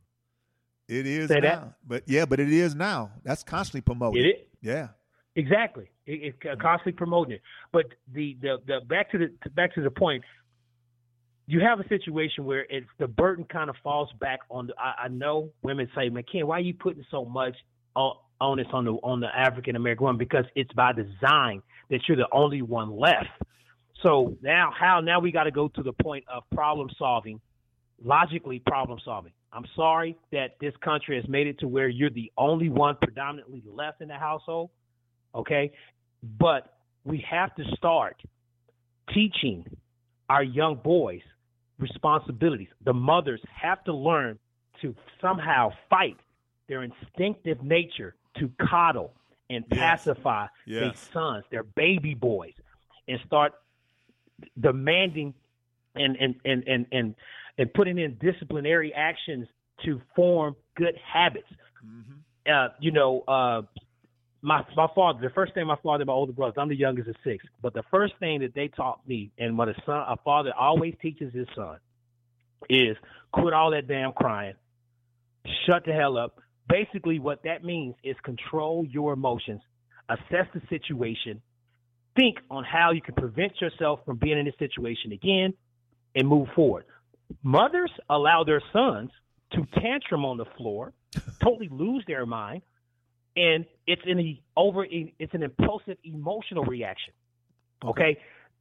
It is Say now. that? But yeah, but it is now. That's constantly promoted. It is. Yeah. Exactly. It, it's constantly promoting it. But the, the, the back to the to, back to the point, you have a situation where it's the burden kind of falls back on the. I, I know women say, "Man, Ken, why are you putting so much on onus on the on the African American woman because it's by design that you're the only one left. So now, how now we got to go to the point of problem solving, logically problem solving. I'm sorry that this country has made it to where you're the only one predominantly left in the household, okay? But we have to start teaching our young boys responsibilities. The mothers have to learn to somehow fight their instinctive nature to coddle and Yes. pacify Yes. their sons, their baby boys, and start demanding and and, and, and, and and putting in disciplinary actions to form good habits. Mm-hmm. Uh, you know, uh, my my father, the first thing my father and my older brothers, I'm the youngest of six, but the first thing that they taught me, and what a son, a father always teaches his son, is quit all that damn crying, shut the hell up. Basically, what that means is control your emotions, assess the situation, think on how you can prevent yourself from being in this situation again, and move forward. Mothers allow their sons to tantrum on the floor, totally lose their mind, and it's an e- over it's an impulsive emotional reaction. Okay?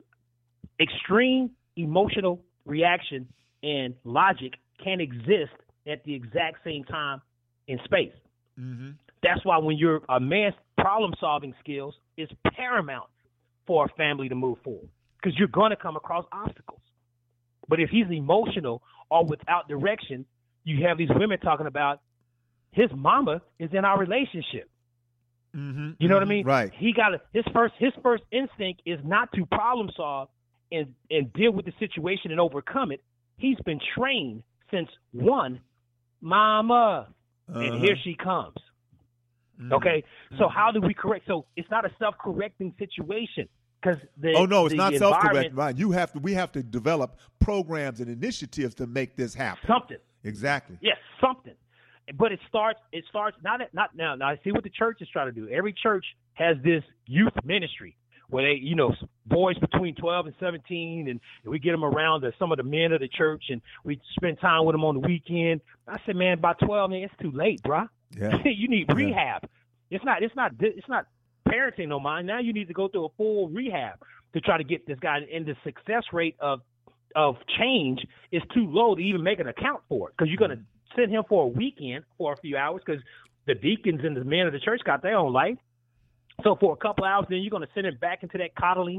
Extreme emotional reaction and logic can exist at the exact same time in space. Mm-hmm. That's why when you're a man's problem-solving skills is paramount for a family to move forward, because you're going to come across obstacles. But if he's emotional or without direction, you have these women talking about his mama is in our relationship. Mm-hmm. You know what I Mm-hmm. mean? Right. He got his first his first instinct is not to problem solve and and deal with the situation and overcome it. He's been trained since one, mama, Uh-huh. and here she comes. Mhm. Okay, so how do we correct? So it's not a self-correcting situation because the Oh no, it's the not self-correct, environment- right? You have to. We have to develop programs and initiatives to make this happen. Something, Exactly. yes, something. But it starts. It starts not at, not now. Now I see what the church is trying to do. Every church has this youth ministry where they, you know, boys between twelve and seventeen, and we get them around the, some of the men of the church, and we spend time with them on the weekend. I said, man, by twelve, man, it's too late, bruh. Yeah. You need Yeah. rehab. It's not. It's not. It's not parenting no mind. Now you need to go through a full rehab to try to get this guy. And the success rate of of change is too low to even make an account for it, because you're going to send him for a weekend for a few hours because the deacons and the men of the church got their own life. So for a couple hours, then you're going to send him back into that coddling,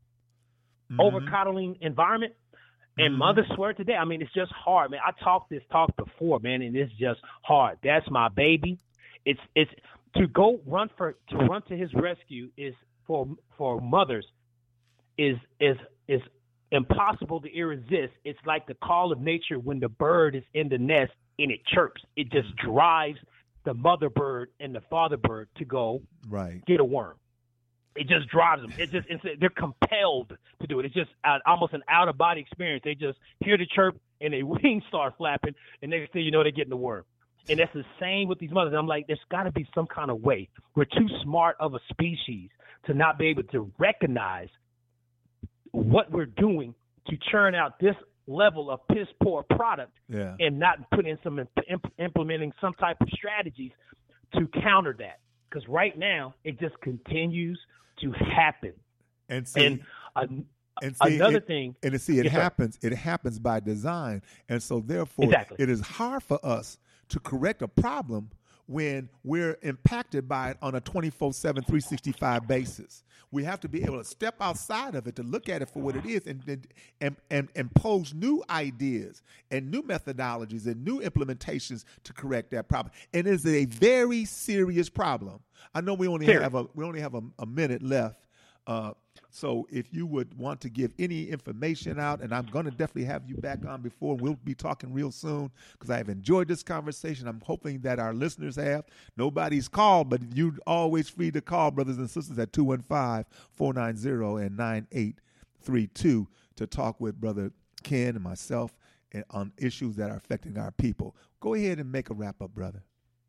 Mhm. over coddling environment. And Mhm. mothers swear today. I mean, it's just hard, man. I talked this talk before, man, and it's just hard. That's my baby. It's it's to go run for to run to his rescue is for for mothers is is is impossible to irresist. It's like the call of nature when the bird is in the nest and it chirps. It just drives the mother bird and the father bird to go Right. get a worm. It just drives them. It just it's, they're compelled to do it. It's just uh, almost an out of body experience. They just hear the chirp and their wings start flapping, and next thing you know, they're getting the worm. And that's the same with these mothers. I'm like, there's got to be some kind of way. We're too smart of a species to not be able to recognize what we're doing to churn out this level of piss poor product, Yeah. and not put in some imp- implementing some type of strategies to counter that. Because right now it just continues to happen. And see, And uh, and see, another it- thing, and to see it Yes, sir. happens, it happens by design, and so therefore, Exactly. it is hard for us to correct a problem when we're impacted by it on a twenty-four seven, three sixty-five basis. We have to be able to step outside of it to look at it for what it is, and and and, and impose new ideas and new methodologies and new implementations to correct that problem. And it is a very serious problem. I know we only Serious. have a we only have a, a minute left. Uh, so if you would want to give any information out, and I'm going to definitely have you back on before, we'll be talking real soon, because I've enjoyed this conversation. I'm hoping that our listeners have. Nobody's called, but you're always free to call, brothers and sisters, at two one five, four nine zero, and nine eight three two to talk with Brother Ken and myself and on issues that are affecting our people. Go ahead and make a wrap-up, brother.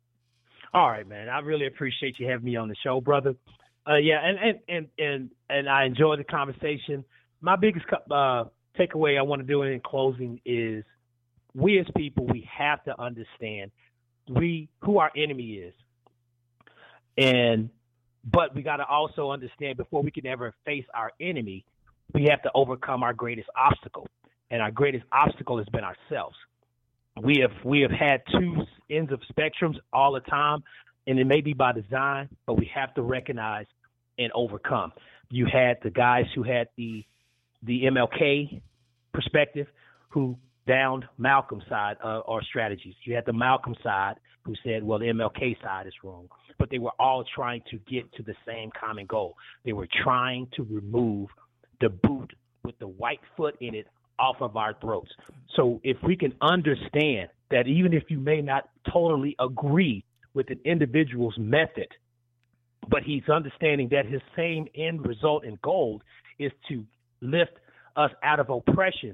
all right, man, I really appreciate you having me on the show, brother. Uh, yeah, and, and, and, and, and I enjoyed the conversation. My biggest uh, takeaway I want to do in closing is we as people, we have to understand we who our enemy is. And but we got to also understand, before we can ever face our enemy, we have to overcome our greatest obstacle. And our greatest obstacle has been ourselves. We have we have had two ends of spectrums all the time, and it may be by design, but we have to recognize and overcome. You had the guys who had the the M L K perspective, who downed Malcolm's side uh, or strategies. You had the Malcolm side who said, well, the M L K side is wrong. But they were all trying to get to the same common goal. They were trying to remove the boot with the white foot in it off of our throats. So if we can understand that, even if you may not totally agree with an individual's method, but he's understanding that his same end result and goal is to lift us out of oppression.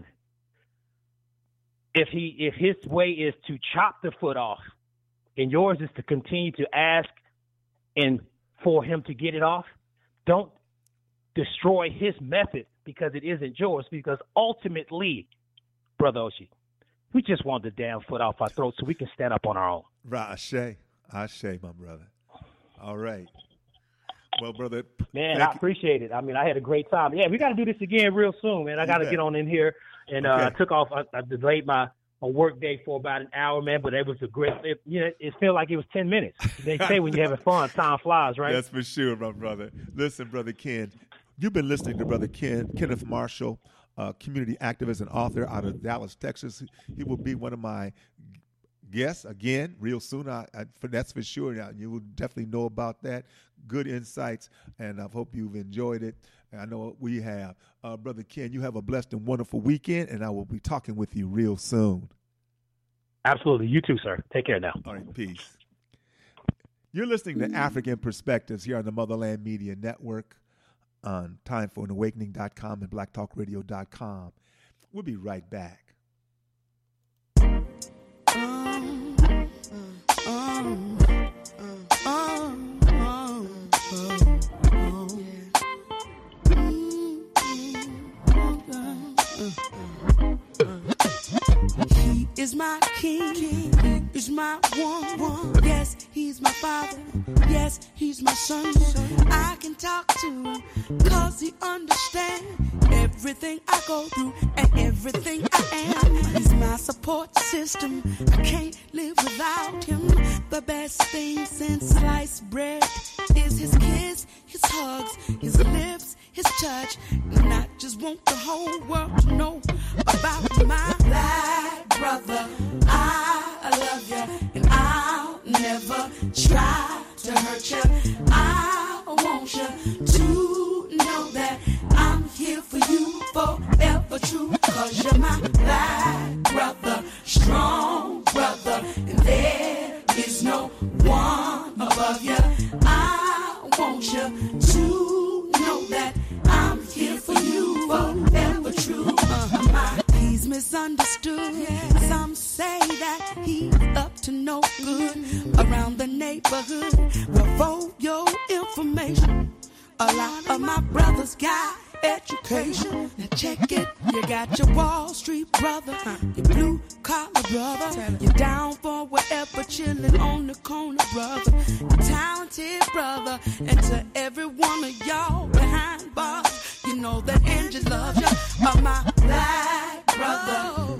If he, if his way is to chop the foot off, and yours is to continue to ask and for him to get it off, don't destroy his method because it isn't yours. Because ultimately, Brother Oshi, we just want the damn foot off our throat so we can stand up on our own. Right, Ashe, Ashe, my brother. All right. Well, brother, man, I appreciate it. I mean, I had a great time. Yeah, we got to do this again real soon, man. I got to get on in here, and okay. uh, I took off. I, I delayed my, my work day for about an hour, man. But it was a great. It, you know, it felt like it was ten minutes. They say when you're having fun, time flies, right? That's for sure, my brother. Listen, Brother Ken, you've been listening to Brother Ken, Kenneth Marshall, uh, community activist and author out of Dallas, Texas. He will be one of my guests again real soon. I, I, for, that's for sure. Now, you will definitely know about that. Good insights, and I hope you've enjoyed it. And I know we have. Uh, Brother Ken, you have a blessed and wonderful weekend, and I will be talking with you real soon. Absolutely. You too, sir. Take care now. All right, peace. You're listening to African Perspectives here on the Motherland Media Network on time for an awakening dot com and black talk radio dot com. We'll be right back. Um, uh, um, uh, um. He is my king, he is my one, one. Yes, he's my father, yes, he's my son. I can talk to him, cause he understands everything I go through and everything I am. He's my support system, I can't live without him. The best thing since sliced bread is his kiss, his hugs, his lips, his touch. And I just want the whole world to know about my black brother. I love you, and I'll never try to hurt you. I want you to know that I'm here for you forever true. Cause you're my black brother, strong brother, and there is no one above you. I want you to know that I'm here for you forever true. Uh, my, he's misunderstood. Yeah. Some say that he's up to no good around the neighborhood. Well, for your information, a lot of my brothers got education. Now check it. You got your Wall Street brother, your blue collar brother, you're down for whatever, chilling on the corner brother, your talented brother, and to every one of y'all behind bars, you know that Angie loves you. Oh, my black brother,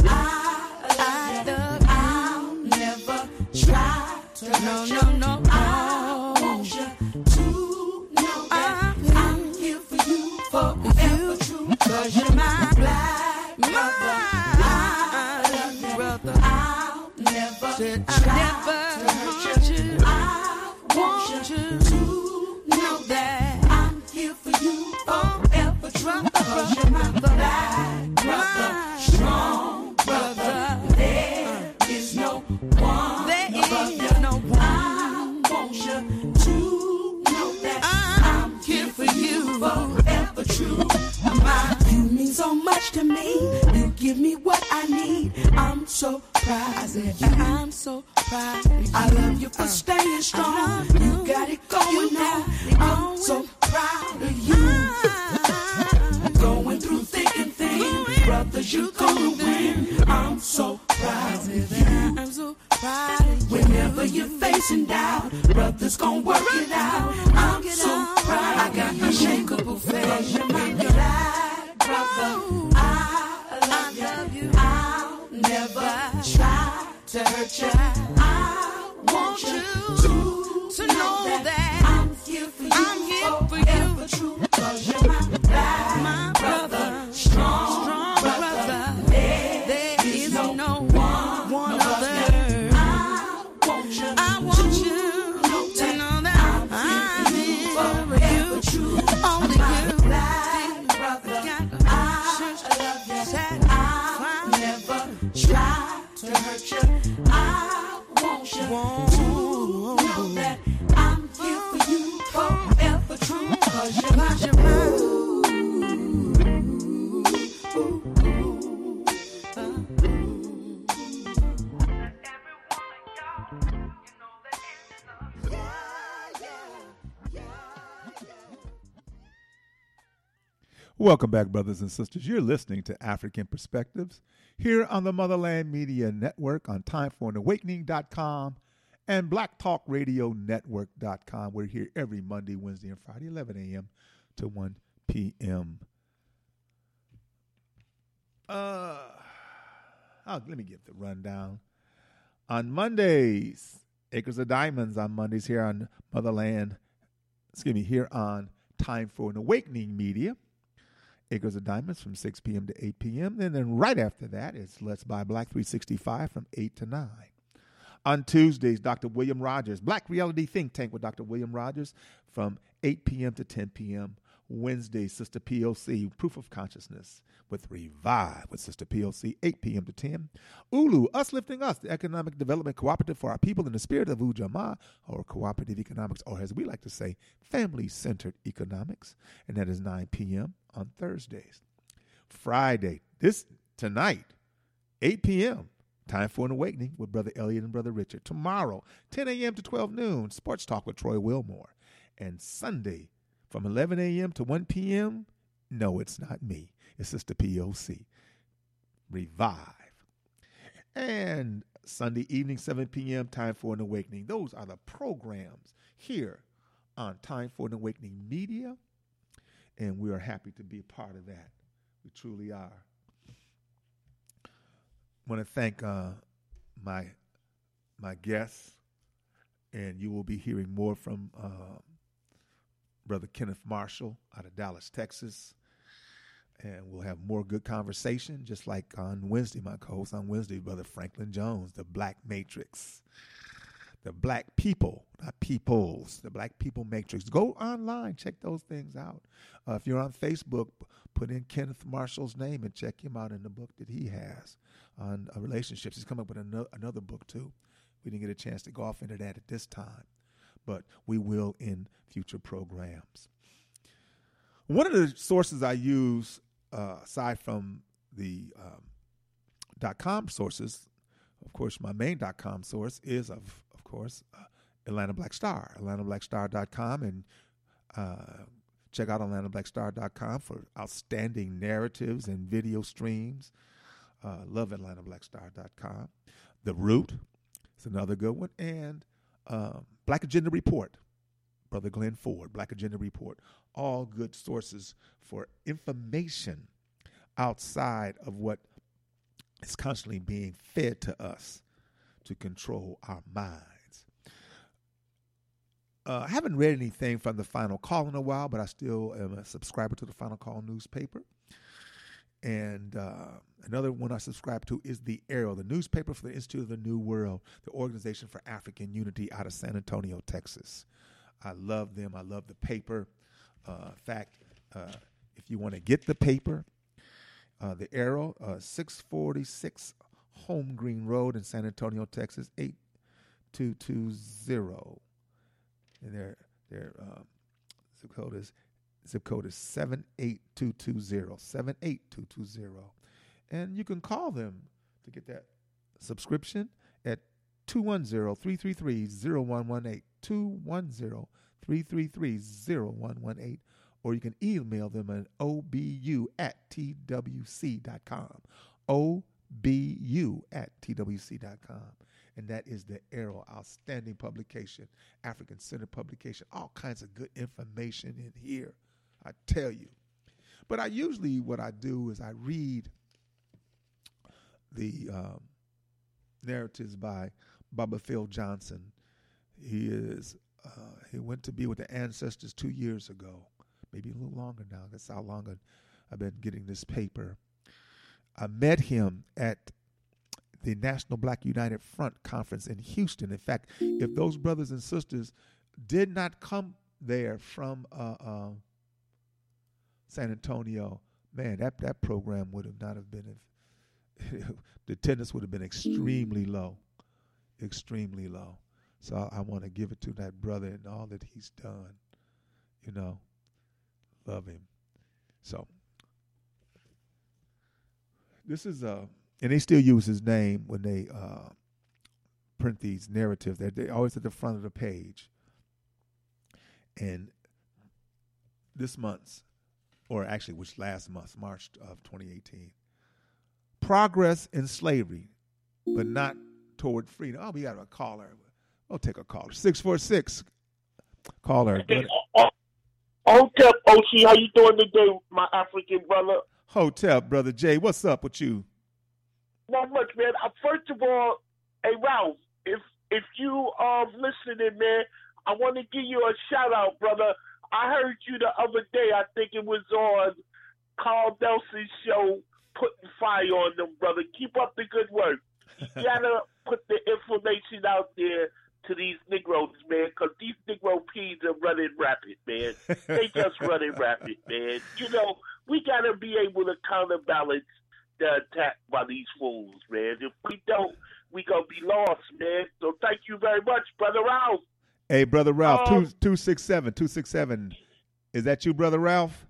I love you. I'll never try to hurt no, you. No, no, I want you to know that I'm here for you forever true. Cause you're my black brother. I love you, brother. I'll never try to hurt you. I want you to know that I'm here for you forever true. Cause you're my black brother, strong brother. There is no one above you. No one. I want you to know that I'm here for you forever true. My, you mean so much to me. You give me what I need. I'm so proud. I'm so proud. I love you for staying strong. You got it going now. I'm so proud of you. Going through thick and thin, brothers, you gonna win. I'm so proud of you. I'm so proud of you. Whenever you face facing doubt. Brothers gon' work it out. I'm so proud. I got unshakable faith. You're my black brother. I love you. I'll never try to hurt you. I want you to, to know that I'm here for you. I'm here for you. True, 'cause you're my black my brother. Strong, strong brother. There, there is no one, one other. I want you, I want you to know that I'm here for you. Only you, black brother. I love you. I'll never try to hurt you. I want you to know that I'm here for you forever true. 'Cause you're my, you're my. Welcome back, brothers and sisters. You're listening to African Perspectives here on the Motherland Media Network on time for an awakening dot com and black talk radio network dot com. We're here every Monday, Wednesday, and Friday, eleven a.m. to one p.m. Uh, oh, let me give the rundown. On Mondays, Acres of Diamonds on Mondays here on Motherland, excuse me, here on Time for an Awakening Media. Acres of Diamonds from six p.m. to eight p.m. And then right after that is Let's Buy Black three sixty-five from eight to nine. On Tuesdays, Doctor William Rogers, Black Reality Think Tank with Doctor William Rogers from eight p.m. to ten p.m. Wednesday, Sister P O C, Proof of Consciousness with Revive with Sister P O C, eight p.m. to ten. Ulu, Us Lifting Us, the Economic Development Cooperative for our people in the spirit of Ujamaa, or cooperative economics, or as we like to say, family-centered economics. And that is nine p.m. on Thursdays. Friday, this tonight, eight p.m., Time for an Awakening with Brother Elliot and Brother Richard. Tomorrow, ten a.m. to twelve noon, Sports Talk with Troy Wilmore. And Sunday, from eleven a.m. to one p.m., no, it's not me. It's Sister P O C. Revive. And Sunday evening, seven p.m., Time for an Awakening. Those are the programs here on Time for an Awakening Media. And we are happy to be a part of that. We truly are. I want to thank uh, my my guests, and you will be hearing more from uh, Brother Kenneth Marshall out of Dallas, Texas. And we'll have more good conversation, just like on Wednesday, my co-host on Wednesday, Brother Franklin Jones, the Black Matrix. The Black People, not peoples, the Black People Matrix. Go online, check those things out. Uh, if you're on Facebook, put in Kenneth Marshall's name and check him out in the book that he has on uh, relationships. He's come up with another, another book, too. We didn't get a chance to go off into that at this time, but we will in future programs. One of the sources I use, uh, aside from the um, .com sources, of course, my main .com source is, of, of course, uh, Atlanta Black Star, atlanta black star dot com, and uh, check out atlanta black star dot com for outstanding narratives and video streams. Uh, love atlanta black star dot com. The Root is another good one, and um, Black Agenda Report, Brother Glenn Ford, Black Agenda Report, all good sources for information outside of what is constantly being fed to us to control our minds. Uh, I haven't read anything from the Final Call in a while, but I still am a subscriber to the Final Call newspaper. And uh, another one I subscribe to is the Arrow, the newspaper for the Institute of the New World, the Organization for African Unity out of San Antonio, Texas. I love them. I love the paper. Uh, in fact, uh, if you want to get the paper, uh, the Arrow, uh, six forty-six Home Green Road in San Antonio, Texas, eight two two zero. And their their um, zip code is zip code is seven eight two two zero, seven eight two two zero. And you can call them to get that subscription at two one zero, three three three, zero one one eight, two one zero, three three three, zero one one eight, or you can email them at O B U at T W C dot com, O B U at T W C dot com. and that is the Arrow, outstanding publication, African-centered publication, all kinds of good information in here, I tell you. But I usually, what I do is I read the um, narratives by Baba Phil Johnson. He is uh, he went to be with the ancestors two years ago, maybe a little longer now. That's how long I've been getting this paper. I met him at the National Black United Front Conference in Houston. In fact, if those brothers and sisters did not come there from uh, uh, San Antonio, man, that, that program would have not have been, the attendance would have been extremely low, extremely low. So I, I want to give it to that brother and all that he's done, you know, love him. So this is a, uh, and they still use his name when they uh, print these narratives. They're, they're always at the front of the page. And this month's, or actually which last month, March of twenty eighteen, progress in slavery, but not toward freedom. Oh, we got a caller. We'll take a caller. six four six. Caller. Hey, uh, Hotep, Ochi, how you doing today, my African brother? Hotep, Brother Jay, what's up with you? Not much, man. Uh, first of all, hey, Ralph, if if you um listening, man, I want to give you a shout out, brother. I heard you the other day. I think it was on Carl Nelson's show, putting fire on them, brother. Keep up the good work. You gotta put the information out there to these Negroes, man, because these Negro peas are running rapid, man. They just running rapid, man. You know, we gotta be able to counterbalance the attack by these fools, man. If we don't, we gonna be lost, man. So thank you very much, Brother Ralph. Hey, Brother Ralph, um, two two six seven, two six seven. Is that you, Brother Ralph?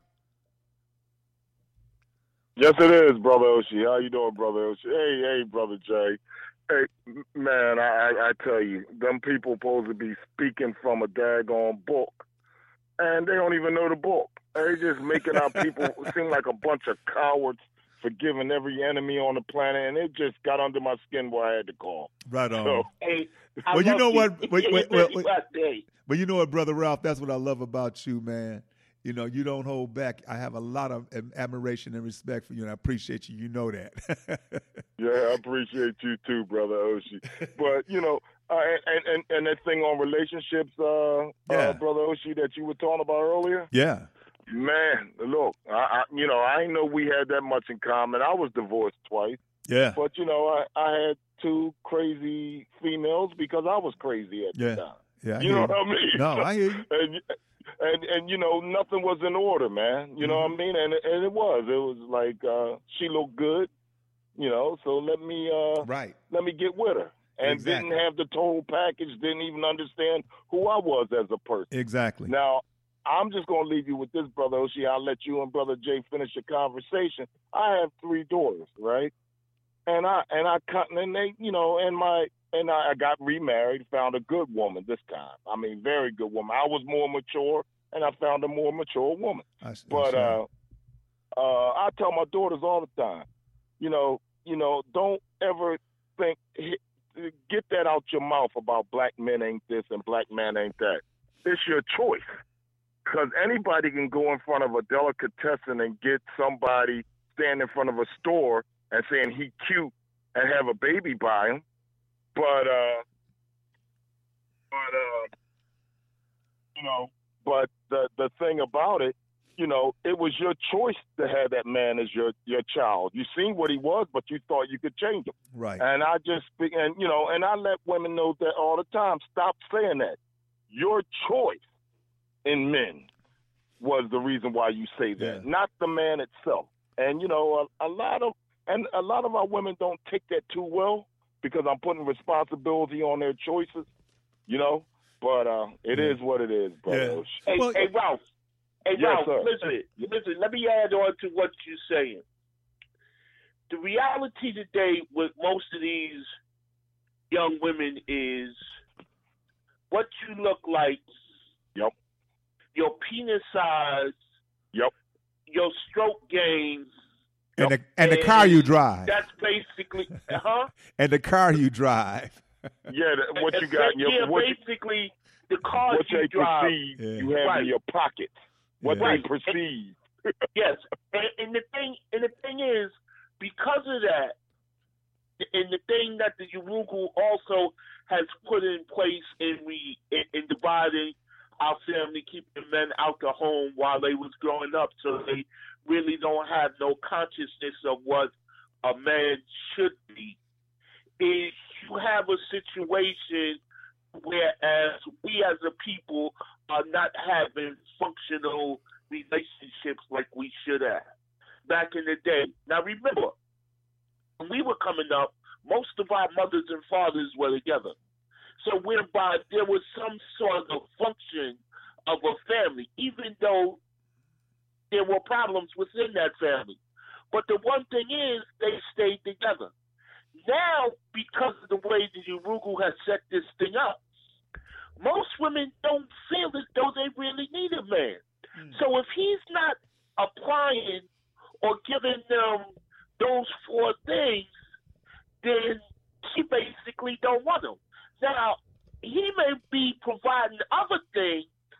Yes, it is, Brother Oshi. How you doing, Brother Oshi? Hey, hey, Brother Jay. Hey, man, I, I tell you, them people supposed to be speaking from a daggone book, and they don't even know the book. They just making our people seem like a bunch of cowards, forgiving every enemy on the planet, and it just got under my skin where I had to call. Right on. So, hey, I well, you know you. what? Wait, wait, wait, wait. Hey. But you know what, Brother Ralph? That's what I love about you, man. You know, you don't hold back. I have a lot of admiration and respect for you, and I appreciate you. You know that. Yeah, I appreciate you too, Brother Oshi. But, you know, uh, and, and, and that thing on relationships, uh, yeah. uh, Brother Oshi, that you were talking about earlier. Yeah. Man, look, I, I, you know, I didn't know we had that much in common. I was divorced twice. Yeah. But, you know, I, I had two crazy females because I was crazy at yeah. the time. Yeah. I You know you. what I mean? No, I hear you. and, and, and, you know, nothing was in order, man. You know mm-hmm. what I mean? And, and it was. It was like uh, she looked good, you know, so let me uh, right. let me get with her. And exactly. didn't have the total package, didn't even understand who I was as a person. Exactly. Now, I'm just going to leave you with this, Brother Oshi. I'll let you and Brother Jay finish the conversation. I have three daughters, right? And I and I cut and they, you know, and my and I, I got remarried, found a good woman this time. I mean, very good woman. I was more mature, and I found a more mature woman. I, I but uh, uh, I tell my daughters all the time, you know, you know, don't ever think get that out your mouth about black men ain't this and black man ain't that. It's your choice. Because anybody can go in front of a delicatessen and get somebody stand in front of a store and saying he cute and have a baby by him. But, uh, but uh, you know, but the the thing about it, you know, it was your choice to have that man as your, your child. You seen what he was, but you thought you could change him. Right. And I just, and you know, and I let women know that all the time. Stop saying that. Your choice in men was the reason why you say that, yeah. not the man itself. And you know, a, a lot of and a lot of our women don't take that too well because I'm putting responsibility on their choices, you know. But uh, it yeah. is what it is, brother. Yeah. Hey, well, hey, Ralph. Hey, yes, Ralph. sir. Listen, listen. Let me add on to what you're saying. The reality today with most of these young women is what you look like. Yep. Your penis size. Yep. Your stroke game. And the and the car you drive. That's basically, huh? And the car you drive. Yeah, the, what you And got in your yeah, what, basically the cars what you they drive. perceive Yeah. you have Right. in your pockets. What Yeah. they perceive. Yes, and, and the thing, and the thing is, because of that, and the thing that the Urugu also has put in place in we in, in dividing our family, keeping men out the home while they was growing up, so they really don't have no consciousness of what a man should be. Is you have a situation whereas we as a people are not having functional relationships like we should have back in the day. Now remember, when we were coming up, most of our mothers and fathers were together. So whereby there was some sort of function of a family, even though there were problems within that family. But the one thing is, they stayed together. Now, because of the way the Urugu has set this thing up, most women don't feel as though they really need a man. Mm. So if he's not applying or giving them those four things, then she basically don't want him. Now, he may be providing other things,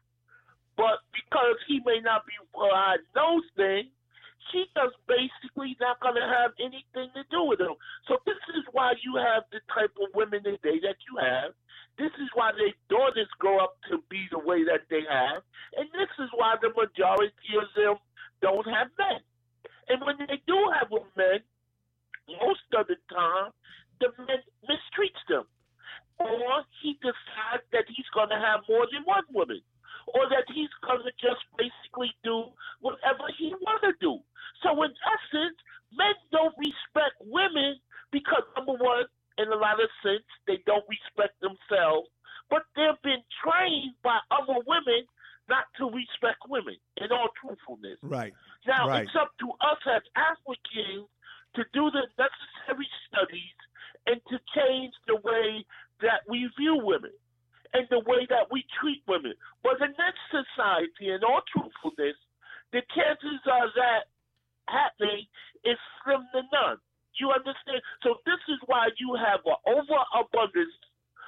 but because he may not be providing those things, she just basically not going to have anything to do with him. So this is why you have the type of women today that you have. This is why their daughters grow up to be the way that they have. And this is why the majority of them don't have men. And when they do have a men, most of the time, the men mistreats them. Or he decides that he's going to have more than one woman. Or that he's going to just basically do whatever he want to do. So in essence, men don't respect women because, number one, in a lot of sense, they don't respect themselves. But they've been trained by other women not to respect women, in all truthfulness. Right. Now, right. it's up to us as Africans to do the necessary studies and to change the way that we view women and the way that we treat women. But in this society, in all truthfulness, the chances are that happening is slim to none. You understand? So this is why you have an overabundance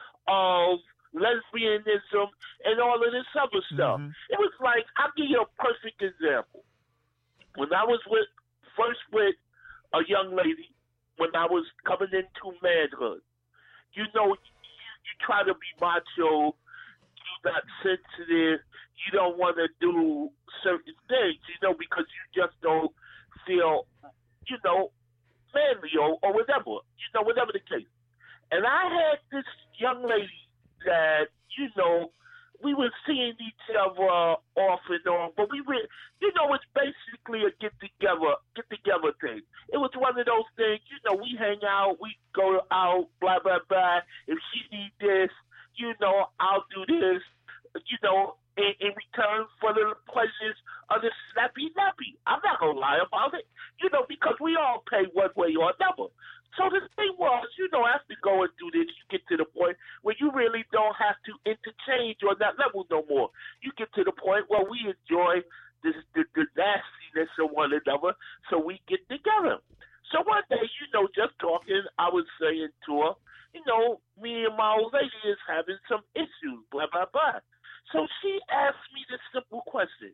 of lesbianism and all of this other stuff. Mm-hmm. It was like, I'll give you a perfect example. When I was with, first with a young lady, when I was coming into manhood, you know, you try to be macho, you're not sensitive, you don't want to do certain things, you know, because you just don't feel, you know, manly or, or whatever, you know, whatever the case. And I had this young lady that, you know, we were seeing each other off and on, but we were, you know, it's basically a get together, get together thing. It was one of those things, you know, we hang out, we go out, blah, blah, blah. If she needs this, you know, I'll do this, you know, in, in return for the pleasures of the snappy nappy. I'm not going to lie about it, you know, because we all pay one way or another. So the thing was, you know, after going through this, you get to the point where you really don't have to interchange on that level no more. You get to the point where we enjoy this, the, the nastiness of one another, so we get together. So one day, you know, just talking, I was saying to her, you know, me and my old lady is having some issues, blah, blah, blah. So she asked me this simple question.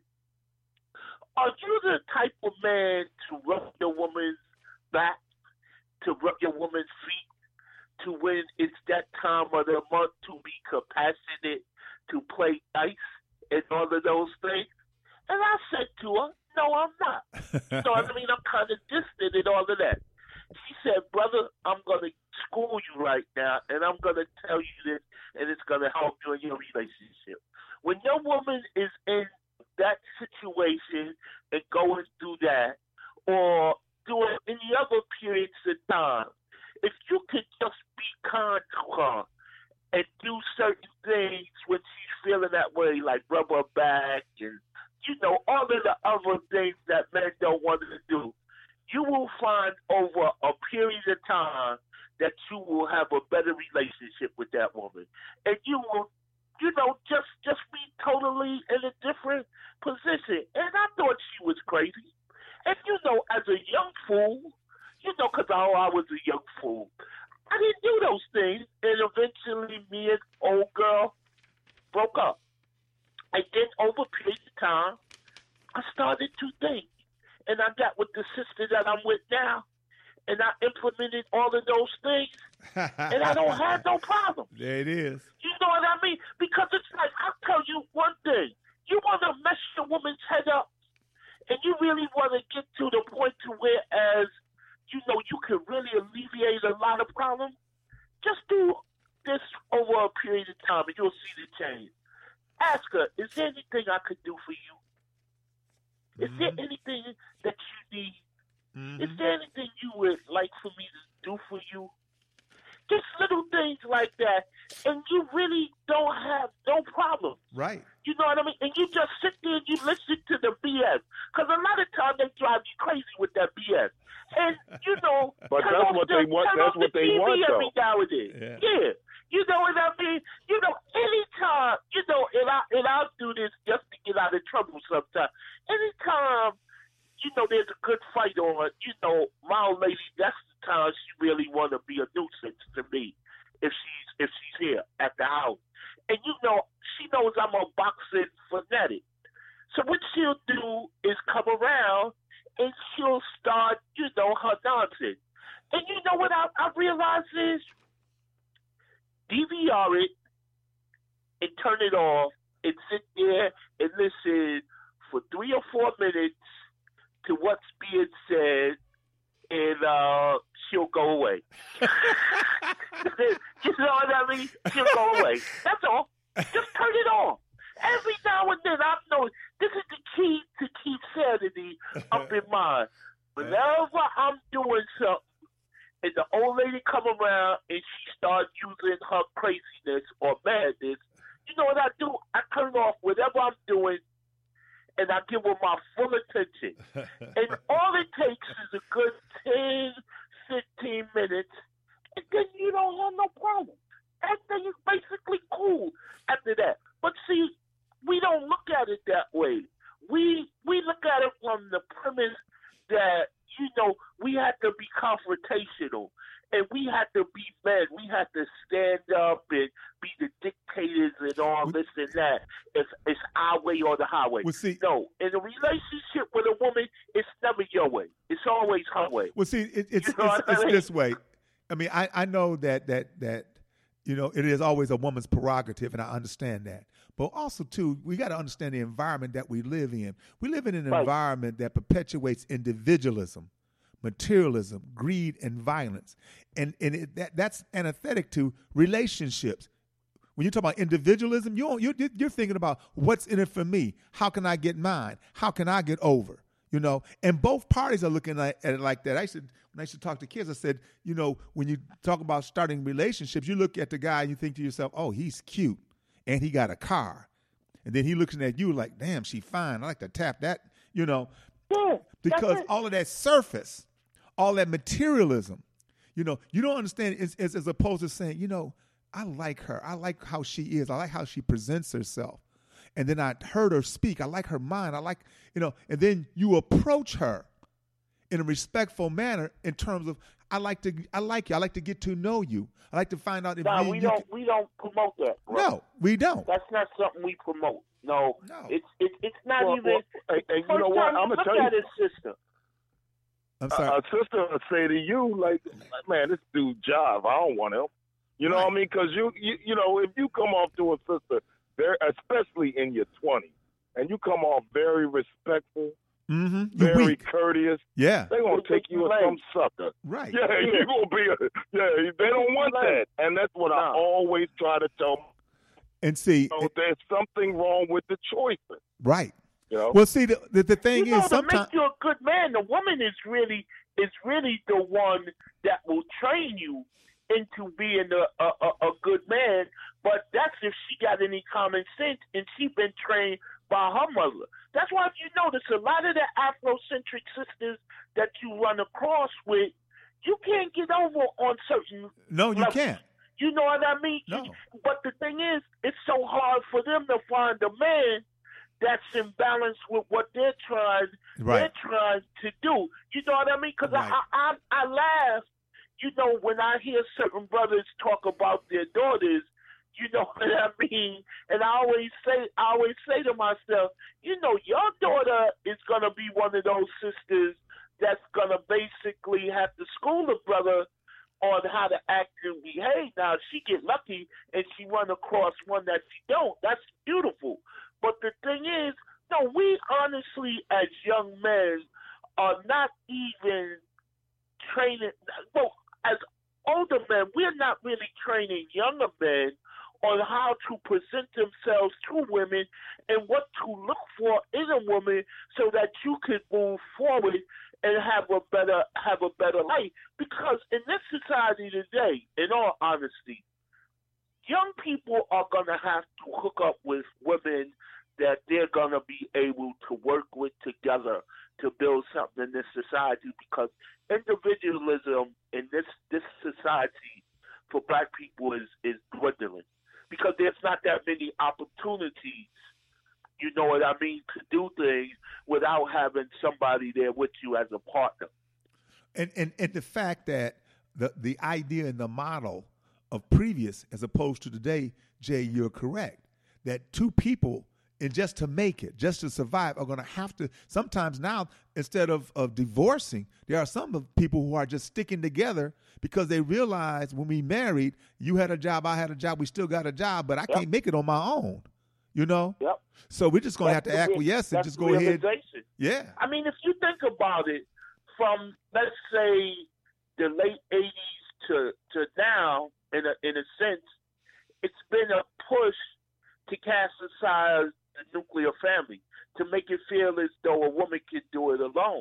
Are you the type of man to rub your woman's back, to rub your woman's feet, to when it's that time of the month to be compassionate, to play nice, and all of those things? And I said to her, no, I'm not. So, I mean, I'm kind of distant and all of that. She said, brother, I'm going to school you right now, and I'm going to tell you this, and it's going to help you in your relationship. When your woman is in that situation and going through that, or during any other periods of time, if you could just be kind to her and do certain things when she's feeling that way, like rub her back and, you know, all of the other things that men don't want to do, you will find over a period of time that you will have a better relationship with that woman. And you will, you know, just, just be totally in a different position. And I thought she was crazy. And, you know, as a young fool, you know, because I, I was a young fool, I didn't do those things. And eventually me and old girl broke up. And then over a period of time, I started to think. And I got with the sister that I'm with now. And I implemented all of those things. And I don't have no problem. There it is. You know what I mean? Because it's like, I'll tell you one thing. You want to mess your woman's head up, and you really want to get to the point to where, as you know, you can really alleviate a lot of problems, just do this over a period of time, and you'll see the change. Ask her, is there anything I could do for you? Is mm-hmm. there anything that you need? Mm-hmm. Is there anything you would like for me to do for you? Just little things like that, and you really don't have no problem. Right. You know what I mean? And you just sit there and you listen to the B S. Because a lot of times they drive you crazy with that B S. And, you know, but that's what the, they want. That's what they T V want, every though. nowadays. Yeah. yeah. You know what I mean? You know, anytime, you know, and, I, and I'll do this just to get out of trouble sometimes. Anytime, you know, there's a good fight on, you know, my old lady, that's the time she really want to be a nuisance to me if she's if she's here at the house. And, you know, she knows I'm a boxing fanatic. So what she'll do is come around and she'll start, you know, her nonsense. And you know what I, I realize is D V R it and turn it off and sit there and listen for three or four minutes to what's being said, and uh, she'll go away. You know what I mean? She'll go away. That's all. Just turn it off. Every now and then, I know this is the key to keep sanity up in mind. Whenever I'm doing something, and the old lady come around and she starts using her craziness or madness, you know what I do? I turn off whatever I'm doing, and I give her my full attention. And all it takes is a good ten, fifteen minutes, and then you don't have no problem. Everything is basically cool after that. But see, we don't look at it that way. We we look at it from the premise that, you know, we have to be confrontational, and we have to be men. We have to stand up and be the dictators and all this and that. It's, it's our way or the highway. Well, see, no, in a relationship with a woman, it's never your way. It's always her way. Well, see, it, it's, You know it's, what I it's mean? this way. I mean, I, I know that that that you know it is always a woman's prerogative, and I understand that. But also, too, we got to understand the environment that we live in. We live in an Right. environment that perpetuates individualism, materialism, greed, and violence. And, and it, that, that's antithetic to relationships. When you talk about individualism, you don't, you're, you're thinking about what's in it for me. How can I get mine? How can I get over? You know, and both parties are looking at it like that. I used to, when I used to talk to kids, I said, you know, when you talk about starting relationships, you look at the guy and you think to yourself, oh, he's cute and he got a car. And then he looks at you like, damn, she fine. I like to tap that, you know, Yeah, because that's it. all of that surface, all that materialism, you know, you don't understand as, as, as opposed to saying, you know, I like her. I like how she is. I like how she presents herself. And then I heard her speak. I like her mind. I like, you know, and then you approach her in a respectful manner in terms of, I like to, I like you. I like to get to know you. I like to find out if Nah, me and we you don't can- we don't promote that. Bro. No, we don't. That's not something we promote. No, No. it's it, it's not Well, even. well, and- and you first know what? time I'ma look tell you- at his sister. I'm A, sorry. a sister would say to you, like, man, this dude jive. I don't want him. You know Right. what I mean? Because you, you, you know, if you come off to a sister, very, especially in your twenties, and you come off very respectful, Mm-hmm. You're very weak. courteous, Yeah. they're gonna They take you as lame. some sucker. Right. Yeah, you're gonna be a yeah. They don't want that, and that's what I No. always try to tell them. And see, You know, there's something wrong with the choices. right. You know, Well, see, the the, the thing You know, is to sometimes. make you a good man, the woman is really is really the one that will train you into being a, a, a, a good man. But that's if she got any common sense and she been trained by her mother. That's why if you notice a lot of the Afrocentric sisters that you run across with, you can't get over on certain No, you levels. can't. You know what I mean? No. But the thing is, it's so hard for them to find a man that's in balance with what they're trying Right. they're trying to do. You know what I mean? Because Right. I, I I laugh, you know, when I hear certain brothers talk about their daughters, You know what I mean? And I always say, I always say to myself, you know, your daughter is gonna be one of those sisters that's gonna basically have to school the brother on how to act and behave. Now, if she get lucky and she run across one that she don't, that's beautiful. But the thing is, no, we honestly, as young men, are not even training. Well, as older men, we're not really training younger men on how to present themselves to women and what to look for in a woman so that you can move forward and have a better have a better life. Because in this society today, in all honesty, young people are gonna have to hook up with women that they're gonna be able to work with together to build something in this society, because individualism in this this society for black people is, is dwindling. Because there's not that many opportunities, you know what I mean, to do things without having somebody there with you as a partner. And and, and the fact that the, the idea and the model of previous as opposed to today, Jay, you're correct, that two people, and just to make it, just to survive, are going to have to, sometimes now, instead of, of divorcing, there are some of people who are just sticking together because they realize when we married, you had a job, I had a job, we still got a job, but I Yep. can't make it on my own, you know? Yep. So we're just going to have That's to the- acquiesce and that's just the go ahead. realization. Yeah. I mean, if you think about it, from let's say the late eighties to to now, in a in a sense, it's been a push to cast aside the nuclear family, to make it feel as though a woman can do it alone.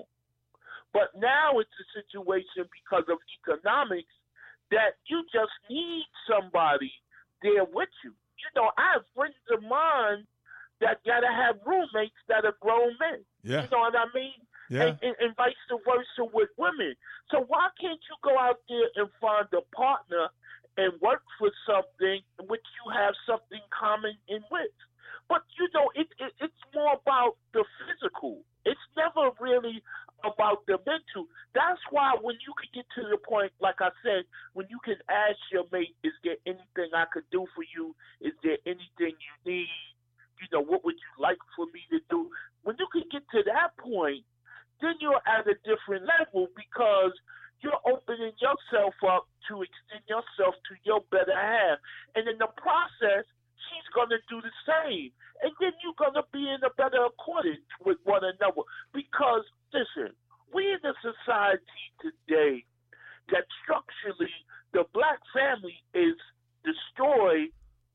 But now it's a situation because of economics that you just need somebody there with you. You know, I have friends of mine that gotta have roommates that are grown men. Yeah. You know what I mean? Yeah. And, and, and vice versa with women. So why can't you go out there and find a partner and work for something in which you have something common in with? But, you know, it, it it's more about the physical. It's never really about the mental. That's why when you can get to the point, like I said, when you can ask your mate, is there anything I could do for you? Is there anything you need? You know, what would you like for me to do? When you can get to that point, then you're at a different level because you're opening yourself up to extend yourself to your better half. And in the process, she's going to do the same. And then you're going to be in a better accordance with one another. Because, listen, we're in a society today that structurally the black family is destroyed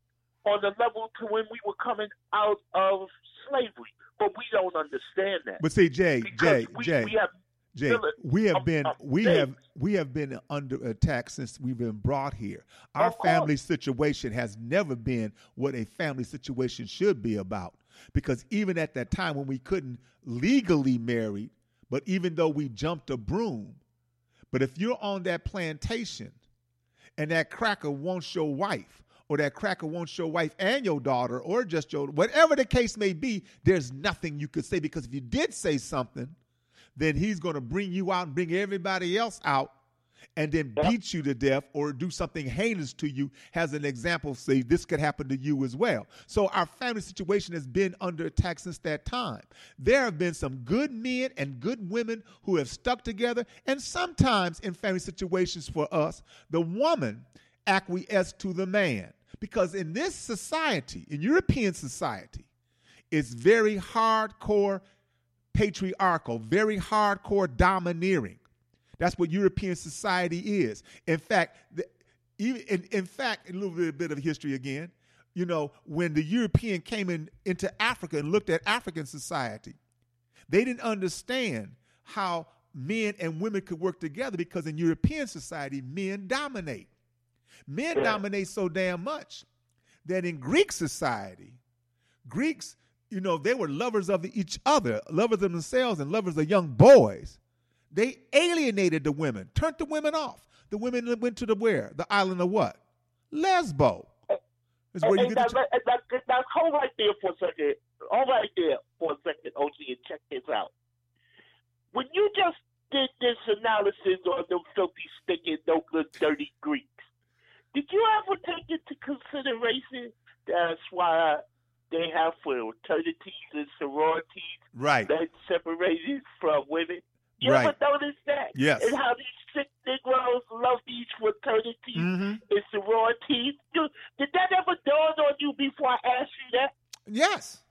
on the level to when we were coming out of slavery. But we don't understand that. But see, Jay, Because Jay, we, Jay, we have Jay, we have um, been um, we Jay. have we have been under attack since we've been brought here. Our Of course. family situation has never been what a family situation should be about. Because even at that time when we couldn't legally marry, but even though we jumped a broom, but if you're on that plantation and that cracker wants your wife, or that cracker wants your wife and your daughter, or just your, whatever the case may be, there's nothing you could say, because if you did say something, then he's going to bring you out and bring everybody else out and then beat you to death or do something heinous to you. As an example, say this could happen to you as well. So our family situation has been under attack since that time. There have been some good men and good women who have stuck together, and sometimes in family situations for us, the woman acquiesced to the man. Because in this society, in European society, it's very hardcore patriarchal, very hardcore domineering. That's what European society is. In fact, the, even in, in fact, a little bit, bit of history again. You know, when the European came in into Africa and looked at African society, they didn't understand how men and women could work together, because in European society, men dominate. Men Yeah. dominate so damn much that in Greek society, Greeks, you know, they were lovers of each other, lovers of themselves and lovers of young boys. They alienated the women, turned the women off. The women went to the where? The island of what? Lesbo. Is where Hey, you now, get the, let- let- let- now, hold right there for a second. Hold right there for a second, O G, and check this out. When you just did this analysis on them filthy, stinking, no good, dirty Greeks, did you ever take into consideration that's why they have fraternities and sororities Right. that separated from women? You Right. ever notice that? Yes. And how these sick Negroes love these fraternities Mm-hmm. and sororities? You, did that ever dawn on you before I asked you that? Yes.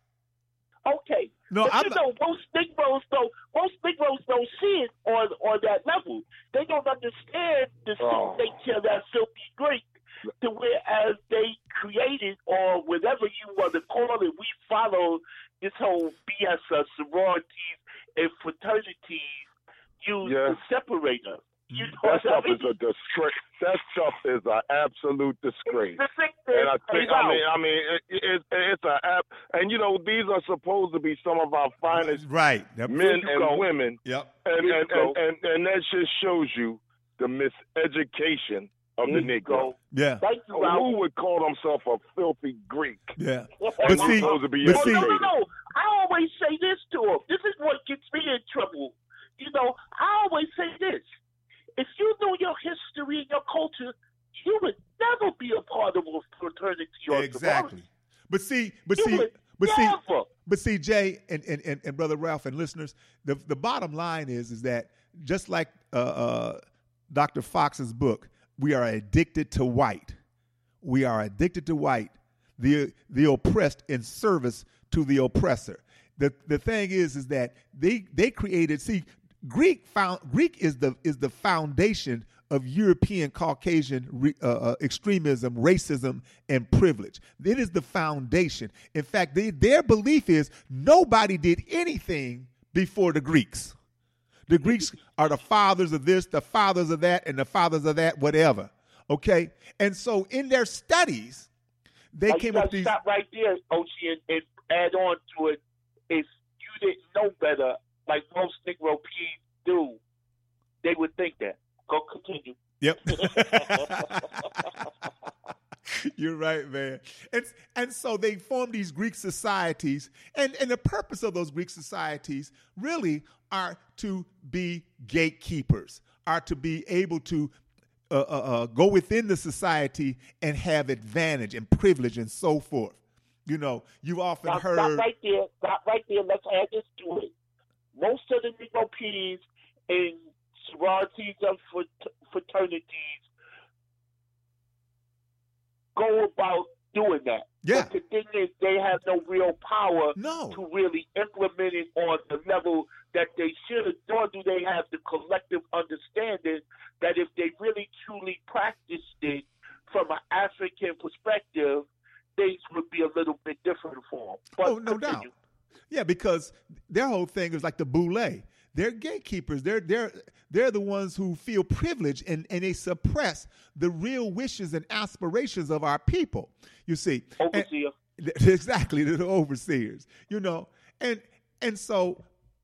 Okay. No, but I'm you not- know, most Negroes don't most Negroes don't see it on on that level. They don't understand the Oh. nature of that filthy Greek to whereas they created or whatever you want to call it, we follow this whole B S of sororities and fraternities used Yeah. to separate us. You know That what I stuff mean? is a disgrace. That stuff is an absolute disgrace. The thing is, And I think, hey, I Ralph, mean, I mean, it, it, it's a app, and you know, these are supposed to be some of our finest Right. That- men you and go. women, Yep. and Here you and, go. and, and and that just shows you the miseducation of the Here you Negro. go. Yeah. Thank you, Who Ralph. would call himself a filthy Greek? Yeah. But But see, supposed to be but no, see, no, no, no. I always say this to him. This is what gets me in trouble. You know, I always say this. If you know your history and your culture, you would never be a part of a fraternity or exactly. But see, but You see, would but see, never. but see, Jay and, and, and, and Brother Ralph and listeners, the the bottom line is is that just like uh, uh, Doctor Fox's book, we are addicted to white. We are addicted to white, the the oppressed in service to the oppressor. The the thing is is that they they created. See, Greek found Greek is the is the foundation of European Caucasian re, uh, uh, extremism, racism, and privilege. It is the foundation. In fact, they, their belief is nobody did anything before the Greeks. The Greeks are the fathers of this, the fathers of that, and the fathers of that, whatever. Okay, and so in their studies, they Now, came you up gotta with these. stop right there, Ochi, and, and add on to it. If you didn't know better, like most Negro P's do, they would think that. Go continue. Yep. You're right, man. And, and so they formed these Greek societies, and, and the purpose of those Greek societies really are to be gatekeepers, are to be able to uh, uh, uh, go within the society and have advantage and privilege and so forth. You know, you've often Now, heard. stop right there. Stop right there. Let's add this to it. Most of the Negro P's in sororities and fraternities go about doing that. Yeah. But the thing is, they have no real power No. to really implement it on the level that they should, nor do they have the collective understanding that if they really truly practiced it from an African perspective, things would be a little bit different for them. But Oh, no doubt. continue. Yeah, because their whole thing is like the boule. They're gatekeepers. They're they're they're the ones who feel privileged and, and they suppress the real wishes and aspirations of our people. You see, And- Overseer. exactly, they're the overseers. You know, and and so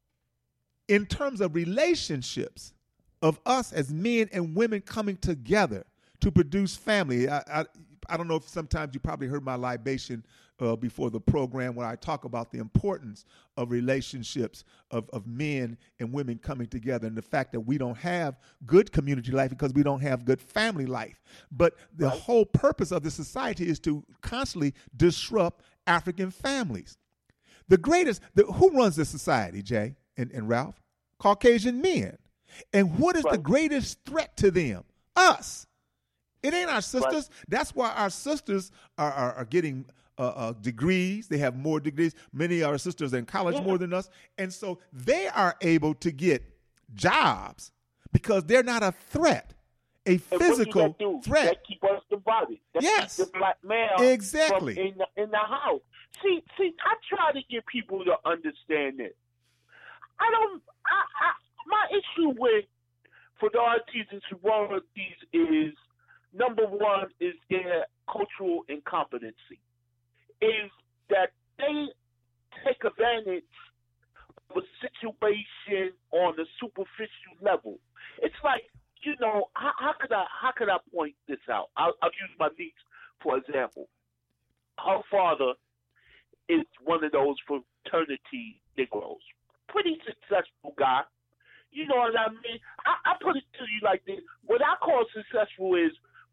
in terms of relationships of us as men and women coming together to produce family, I I, I don't know if sometimes you probably heard my libation uh, before the program when I talk about the importance of relationships of, of men and women coming together and the fact that we don't have good community life because we don't have good family life. But the Right. whole purpose of the society is to constantly disrupt African families. The greatest, the, who runs the society, Jay and, and Ralph? Caucasian men. And what is the Right. greatest threat to them? Us. It ain't our sisters. That's why our sisters are, are, are getting uh, uh, degrees. They have more degrees. Many of our sisters are in college Yeah. more than us. And so they are able to get jobs because they're not a threat, a And what do physical that do? threat. That keep us divided. That Yes. keep the black man Exactly. from in the, in the house. See, see, I try to get people to understand this. I don't. I, I my issue with fraternities and sororities is number one is their cultural incompetency. Is that they take advantage of a situation on a superficial level. It's like, you know, how, how could I how could I point this out? I'll, I'll use my niece for example. Her father is one of those fraternity Negroes, pretty successful guy. You know what I mean? I, I put it to you like this: what I call successful is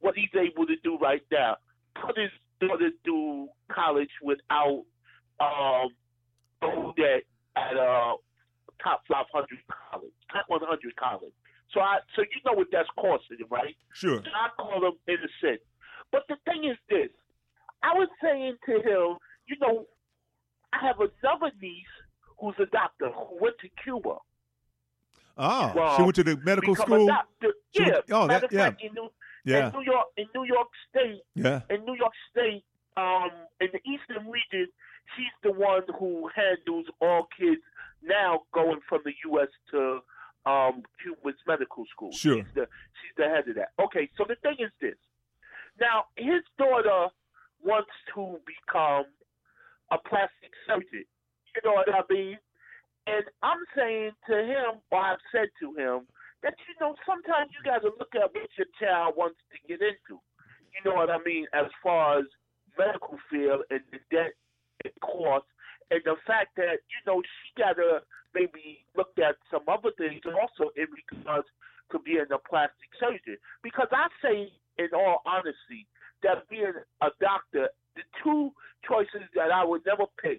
what he's able to do right now. Put his daughter through college without um, no debt at a top five hundred college, top one hundred college. So I, so you know what that's costing him, right? Sure. So I call him innocent. But the thing is this. I was saying to him, you know, I have another niece who's a doctor who went to Cuba. Oh, um, she went to the medical become school? A doctor. She Yeah. went- oh, matter that- of fact, yeah. in New, Yeah. in New York, in New York State, Yeah. in New York State, um, in the Eastern region, she's the one who handles all kids now going from the U S to um, Cuba's medical school. Sure. She's the, she's the head of that. Okay, so the thing is this. Now, his daughter wants to become a plastic surgeon. You know what I mean? And I'm saying to him, or I've said to him, that, you know, sometimes you got to look at what your child wants to get into. You know what I mean? As far as medical field and the debt and cost, and the fact that, you know, she got to maybe look at some other things also in regards to being a plastic surgeon. Because I say, in all honesty, that being a doctor, the two choices that I would never pick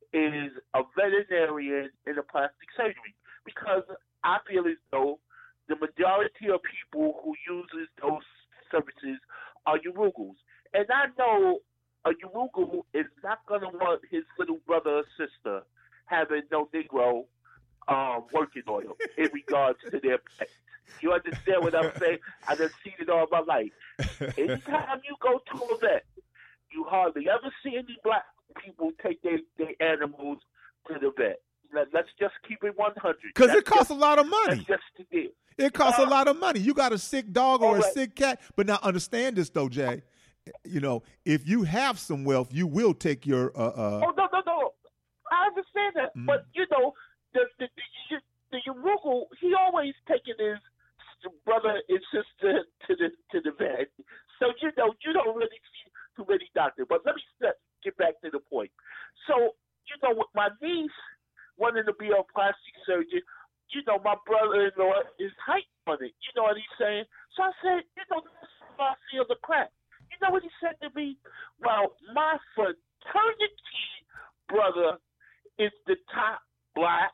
is a veterinarian and a plastic surgery. Because I feel as though the majority of people who uses those services are Urugos. And I know a Urugu is not going to want his little brother or sister having no Negro um, working on them in regards to their pets. You understand what I'm saying? I done seen it all my life. Anytime you go to a vet, you hardly ever see any black people take their, their animals to the vet. Let, let's just keep it one hundred. Because it costs just, a lot of money. That's just the deal. It costs Uh, a lot of money. You got a sick dog or all a right. sick cat. But now understand this, though, Jay. You know, if you have some wealth, you will take your uh, uh, Oh, no, no, no. I understand that. Mhm. But, you know, the the, the, the Urugu, he always taking his brother and sister to the to the vet. So, you know, you don't really see too many doctors. But let me step, get back to the point. So, you know, with my niece wanting to be a plastic surgeon, you know, my brother-in-law is hyped on it. You know what he's saying? So I said, you know, that's how I feel the crap. You know what he said to me? Well, my fraternity brother is the top black.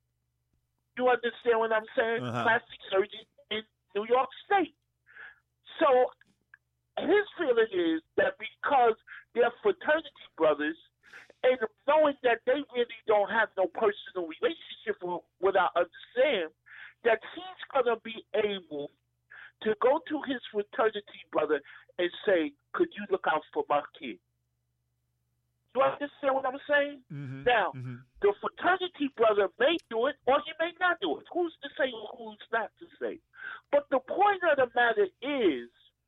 You understand what I'm saying? Uh-huh. Plastic surgeon in New York State. So his feeling is that because they're fraternity brothers, and knowing that they really don't have no personal relationship with, with I understand, that he's going to be able to go to his fraternity brother and say, could you look out for my kid? You understand what I'm saying? mhm, Now, mhm. the fraternity brother may do it or he may not do it. Who's to say or who's not to say? But the point of the matter is,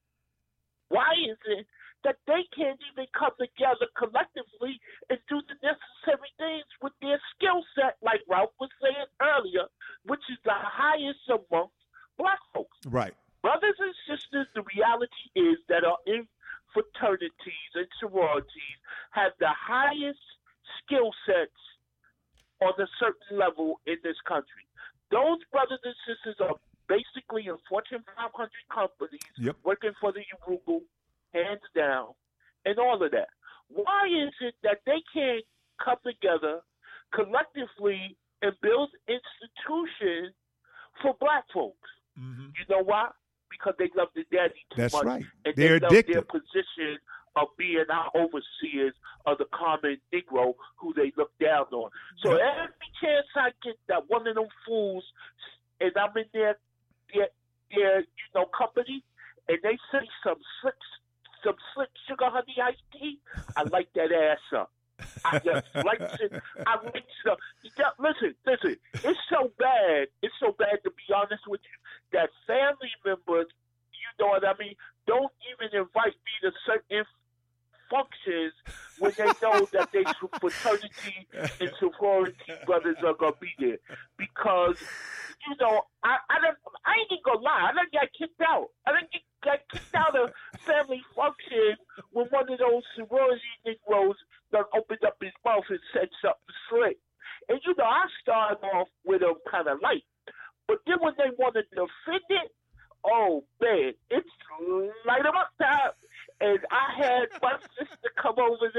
why is it that they can't even come together collectively and do the necessary things with their skill set, like Ralph was saying earlier, which is the highest amongst black folks? Right. Brothers and sisters, the reality is that are in fraternities and sororities have the highest skill sets on a certain level in this country. Those brothers and sisters are basically in Fortune five hundred companies Yep. working for the Urugu, hands down, and all of that. Why is it that they can't come together collectively and build institutions for black folks? Mhm. You know why? Because they love the daddy too That's much. right. And They're they love their addicted. position of being our overseers of the common Negro who they look down on. So Yep. every chance I get that one of them fools, and I'm in their, their, their you know, company, and they say some slick, some slick sugar honey iced tea, I like that ass up. I just like it. I like stuff. Listen, listen. It's so bad. It's so bad, to be honest with you, that family members, you know what I mean, don't even invite me to certain functions when they know that they fraternity and sorority brothers are gonna be there, because you know I I don't I ain't even gonna lie, I done got kicked out. I done get, got kicked out of family function when one of those sorority Negroes done opened up his mouth and said something slick. And you know I started off with them kind of light, but then when they wanted to defend it, oh man, it's light them up.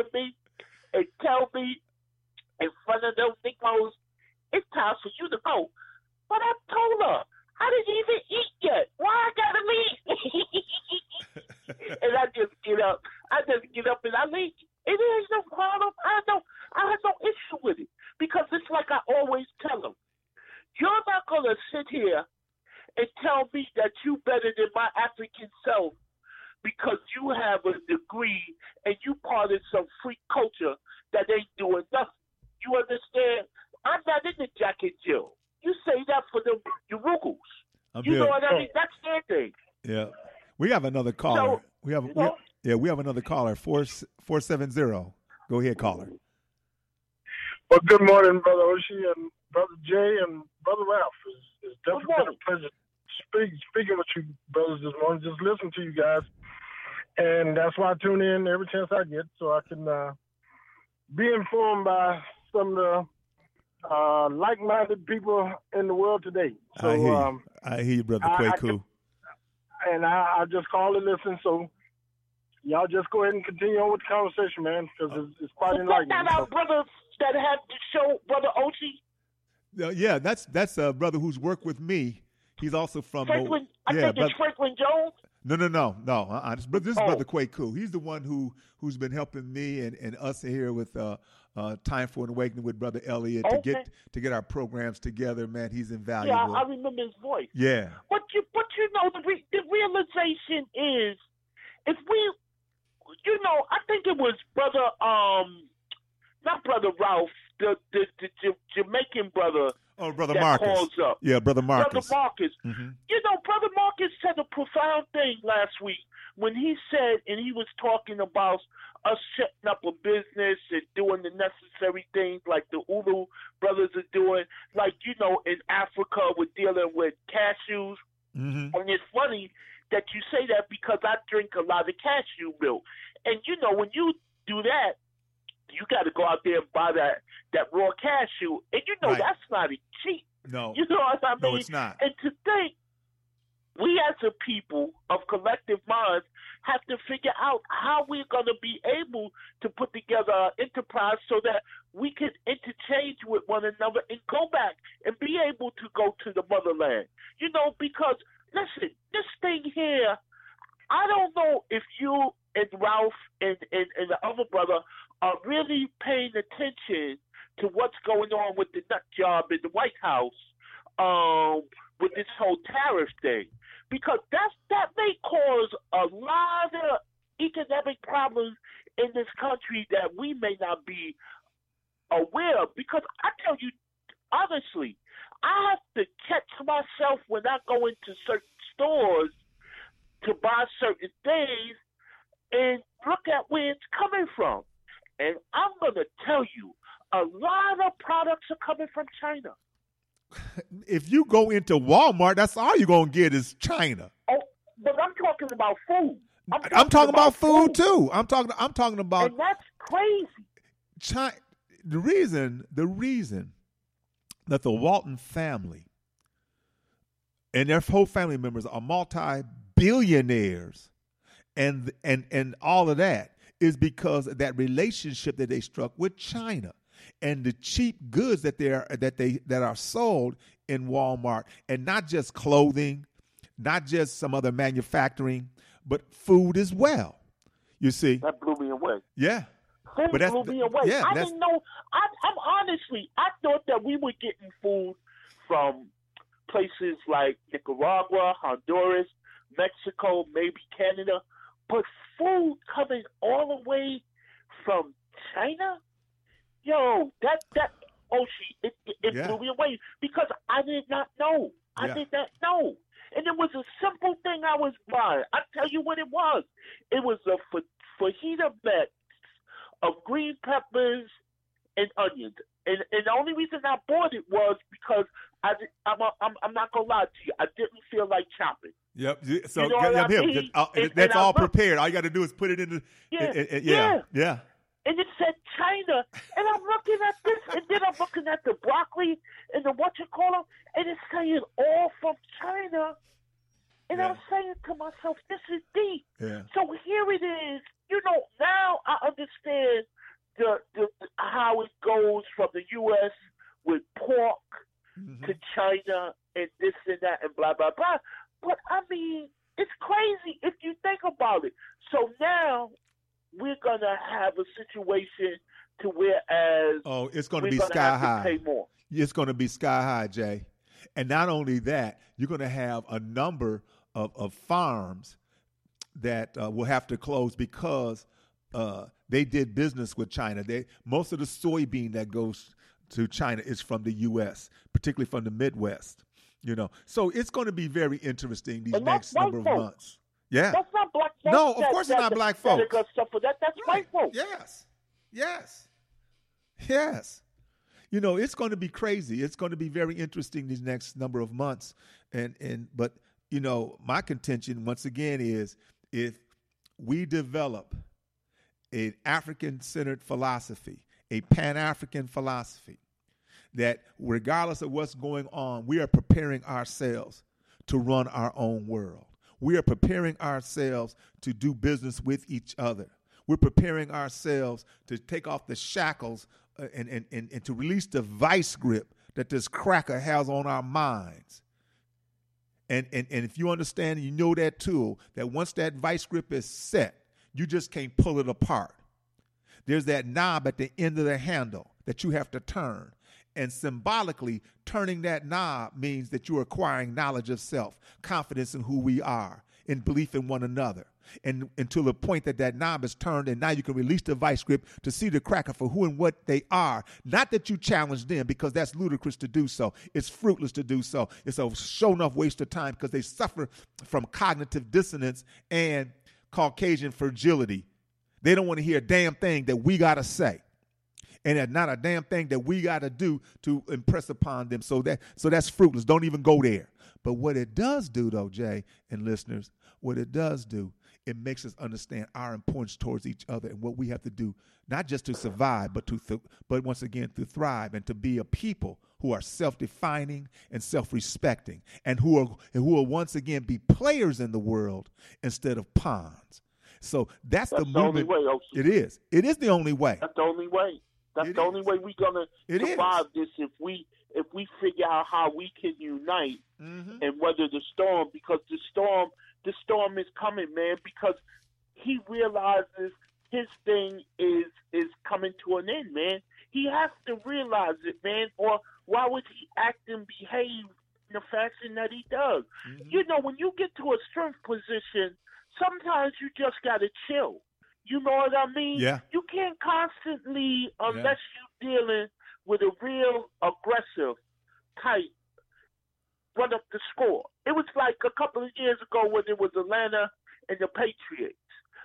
to me and tell me in front of those Negroes, it's time for you to go. But I told her, I didn't even eat yet. Why I gotta leave? And I just get up. I just get up and I leave. And there is no problem. I know I have no issue with it. Because it's like I always tell them. You're not gonna sit here and tell me that you better than my African self because you have a degree and you part of some freak culture that ain't doing nothing. You understand? I'm not in the Jack and Jill. You say that for the Urugos. You here. know what I mean? That's their thing. Yeah. We have another caller. So, we have, you we have know, yeah, we have another caller, four four seven zero. Go ahead, caller. Well, good morning, Brother Oshie and Brother Jay and Brother Ralph. It's, it's definitely been a pleasure speak, speaking with you brothers this morning. Just listen to you guys. And that's why I tune in every chance I get so I can uh, be informed by some of the uh, like-minded people in the world today. So, I hear you. Um, I hear you, Brother I- I Kwaku. and I, I just call and listen. So y'all just go ahead and continue on with the conversation, man, because it's, it's quite so check enlightening. that out, brother, that had the show, Brother Oshie. Uh, yeah, that's that's a brother who's worked with me. He's also from Franklin, I yeah, think brother, it's Franklin Jones. No, no, no, no. Uh-uh. This, this is Oh. Brother Kwaku. He's the one who who's been helping me and, and us here with uh, uh, Time for an Awakening with Brother Elliot to Okay. get to get our programs together. Man, he's Yeah, invaluable. I, I remember his voice. Yeah. But you, but you know, the re, the realization is, if we, you know, I think it was brother, um, not brother Ralph, the the, the, J- Jamaican brother Oh, Brother that Marcus. calls up. Yeah, Brother Marcus. Brother Marcus. Mhm. You know, Brother Marcus said a profound thing last week when he said, and he was talking about us setting up a business and doing the necessary things like the Ulu brothers are doing. Like, you know, in Africa, we're dealing with cashews. Mhm. And it's funny that you say that because I drink a lot of cashew milk. And, you know, when you do that, you got to go out there and buy that, that raw cashew. And, you know, Right. that's not cheap. No. You know what I mean? No, it's not. And to think, we as a people of collective minds have to figure out how we're going to be able to put together an enterprise so that we can interchange with one another and go back and be able to go to the motherland. You know, because, listen, this thing here, I don't know if you and Ralph and, and, and the other brother are really paying attention to what's going on with the nut job in the White House um, with this whole tariff thing. Because that's, that may cause a lot of economic problems in this country that we may not be aware of. Because I tell you, honestly, I have to catch myself when I go into certain stores to buy certain things and look at where it's coming from. And I'm going to tell you, a lot of products are coming from China. If you go into Walmart, that's all you're going to get is China. Oh, but I'm talking about food. I'm talking, I'm talking about, food, food too. I'm talking I'm talking about And that's crazy. China. The reason, the reason that the Walton family and their whole family members are multi-billionaires and and and all of that is because of that relationship that they struck with China and the cheap goods that they are that they that are sold in Walmart, and not just clothing, not just some other manufacturing, but food as well. You see, That blew me away. yeah. Food But that's- blew me away. yeah, I that's- didn't know. I, I'm honestly, I thought that we were getting food from places like Nicaragua, Honduras, Mexico, maybe Canada, but food coming all the way from China. Yo, that that Oshie, it it, it Yeah. blew me away because I did not know. I Yeah. did not know. And it was a simple thing I was buying. I tell you what it was. It was a fa- fajita mix of green peppers and onions. And and the only reason I bought it was because I did, I'm, a, I'm I'm not gonna lie to you. I didn't feel like chopping. Yep. So You know what yeah, I yeah, mean? just, uh, And- that's and I all look- prepared. All you got to do is put it in the Yeah, uh, uh, yeah, yeah. And it said China, and I'm looking at this, and then I'm looking at the broccoli and the what you call them, and it's saying all from China. And Yeah. I'm saying to myself, this is deep. Yeah. So here it is. You know, now I understand the, the how it goes from the U S with pork mm-hmm. to China and this and that and blah, blah, blah. But, I mean, it's crazy if you think about it. So now we're going to have a situation to whereas oh, it's going to be sky high. Pay more. It's going to be sky high, Jay. And not only that, you're going to have a number of, of farms that uh, will have to close because uh, they did business with China. They most of the soybean that goes to China is from the U S, particularly from the Midwest. You know, so it's going to be very interesting these and next number of folks. months. Yeah, that's not black folks. No, of that, course that, it's not that, black that, folks. That, stuff for that. That's right. white folks. Yes, yes, yes. You know, it's going to be crazy. It's going to be very interesting these next number of months. And and but you know, my contention once again is if we develop an African-centered philosophy, a Pan-African philosophy, that regardless of what's going on, we are preparing ourselves to run our own world. We are preparing ourselves to do business with each other. We're preparing ourselves to take off the shackles uh, and, and, and, and to release the vice grip that this cracker has on our minds. And, and, and if you understand and you know that tool, that once that vice grip is set, you just can't pull it apart. There's that knob at the end of the handle that you have to turn. And symbolically, turning that knob means that you're acquiring knowledge of self, confidence in who we are, in belief in one another. And until the point that that knob is turned and now you can release the vice grip to see the cracker for who and what they are. Not that you challenge them, because that's ludicrous to do so. It's fruitless to do so. It's a show enough waste of time because they suffer from cognitive dissonance and Caucasian fragility. They don't want to hear a damn thing that we got to say. And it's not a damn thing that we got to do to impress upon them. So that so that's fruitless. Don't even go there. But what it does do, though, Jay and listeners, what it does do, it makes us understand our importance towards each other and what we have to do, not just to survive, but to th- but once again to thrive and to be a people who are self-defining and self-respecting, and who are who will once again be players in the world instead of pawns. So that's, that's the the movement. Only way, O C. It is. It is the only way. That's the only way. That's it the is. only way we're gonna it survive is. this if we if we figure out how we can unite mm-hmm. and weather the storm, because the storm the storm is coming, man, because he realizes his thing is is coming to an end, man. He has to realize it, man, or why would he act and behave in the fashion that he does? Mm-hmm. You know, when you get to a strength position, sometimes you just gotta chill. You know what I mean? Yeah. You can't constantly, unless yeah. you're dealing with a real aggressive type, run up the score. It was like a couple of years ago when it was Atlanta and the Patriots.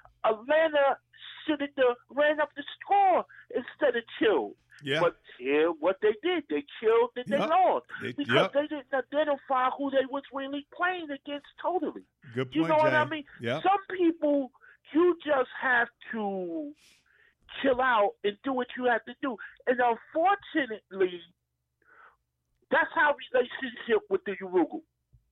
Atlanta should have ran up the score instead of chill. Yeah. But chill, what they did, they chilled and yep. they lost. They, because yep. they didn't identify who they was really playing against totally. Good point, you know Jay. what I mean? Yep. Some people, you just have to chill out and do what you have to do. And unfortunately, that's our relationship with the Urugu.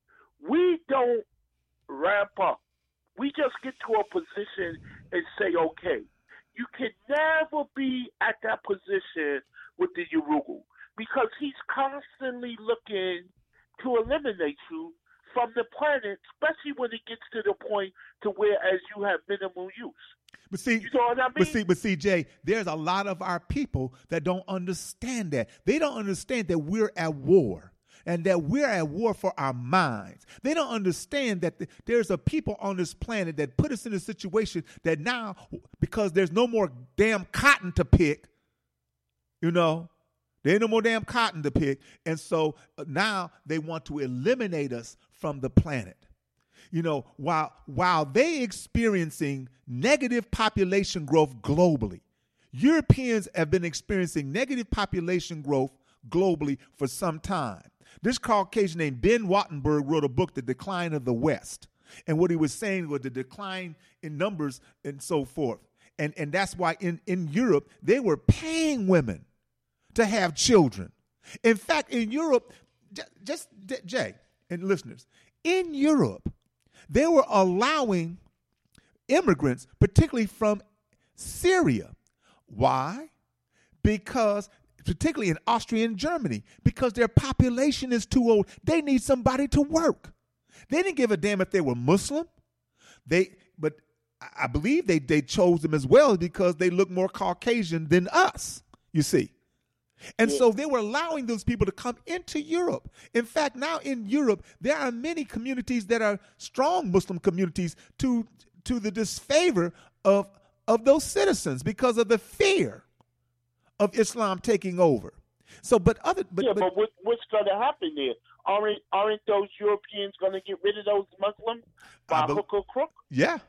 We don't ramp up. We just get to a position and say, okay. You can never be at that position with the Urugu because he's constantly looking to eliminate you from the planet, especially when it gets to the point to where as you have minimal use. But see, you know what I mean? but see, but see, Jay, there's a lot of our people that don't understand that. They don't understand that we're at war. And that we're at war for our minds. They don't understand that the, there's a people on this planet that put us in a situation that now, because there's no more damn cotton to pick, you know, there ain't no more damn cotton to pick. And so uh, now they want to eliminate us from the planet. You know, while while they experiencing negative population growth globally, Europeans have been experiencing negative population growth globally for some time. This Caucasian named Ben Wattenberg wrote a book, The Decline of the West. And what he was saying was the decline in numbers and so forth. And, and that's why in, in Europe, they were paying women to have children. In fact, in Europe, just, Jay and listeners, in Europe, they were allowing immigrants, particularly from Syria, Why? Because, particularly in Austria and Germany, because their population is too old. They need somebody to work. They didn't give a damn if they were Muslim. They, but I believe they, they chose them as well because they look more Caucasian than us, you see. And yeah. so they were allowing those people to come into Europe. In fact, now in Europe, there are many communities that are strong Muslim communities to to the disfavor of, of those citizens because of the fear of Islam taking over. So, but other, but, yeah, but, but what, what's going to happen there? Aren't aren't those Europeans going to get rid of those Muslims by be, hook or crook? Yeah.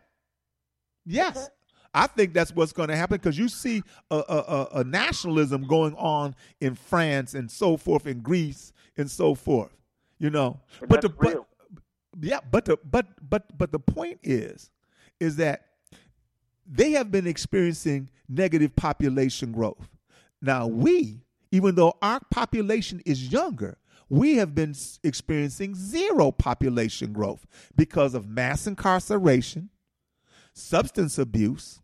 Yes. Okay. I think that's what's going to happen because you see a, a, a nationalism going on in France and so forth, in Greece and so forth. You know, and but that's the real. but, yeah, but the but but but the point is, is that they have been experiencing negative population growth. Now we, even though our population is younger, we have been experiencing zero population growth because of mass incarceration, substance abuse,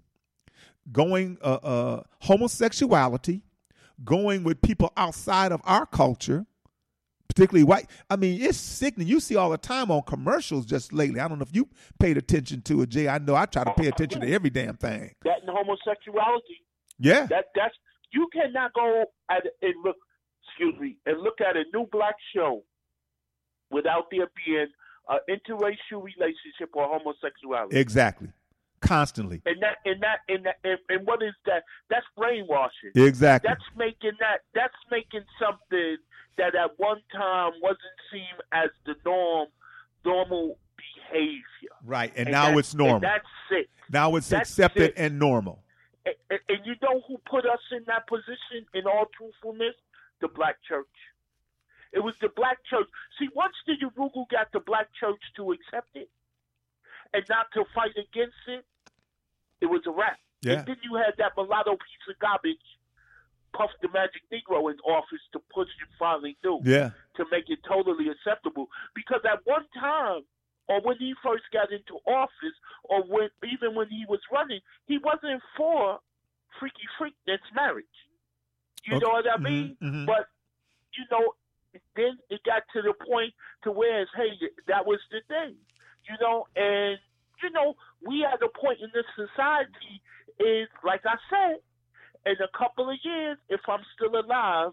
going uh, uh, homosexuality, going with people outside of our culture, particularly white. I mean, it's sickening. You see all the time on commercials just lately. I don't know if you paid attention to it, Jay. I know I try to pay attention to every damn thing. That and homosexuality. Yeah. That that's you cannot go at and look. Excuse me, and look at a new black show without there being an interracial relationship or homosexuality. Exactly. Constantly. And that, and that, and that, and, and what is that? That's brainwashing. Exactly. That's making that. That's making something that at one time wasn't seen as the norm, normal behavior. Right, and, and now it's normal. And that's sick. Now it's that's accepted sick. and normal. And, and, and you know who put us in that position? In all truthfulness, the black church. It was the black church. See, once the Urugu got the black church to accept it and not to fight against it, it was a wrap. Yeah. And then you had that mulatto piece of garbage, Puff the Magic Negro, in office to push it finally through. Yeah. To make it totally acceptable. Because at one time, or when he first got into office, or when even when he was running, he wasn't for freaky freak that's marriage. You okay. know what I mean? Mm-hmm, mm-hmm. But, you know, then it got to the point to where it's, hey, that was the thing. You know, and, you know, we at a point in this society is, like I said, in a couple of years, if I'm still alive,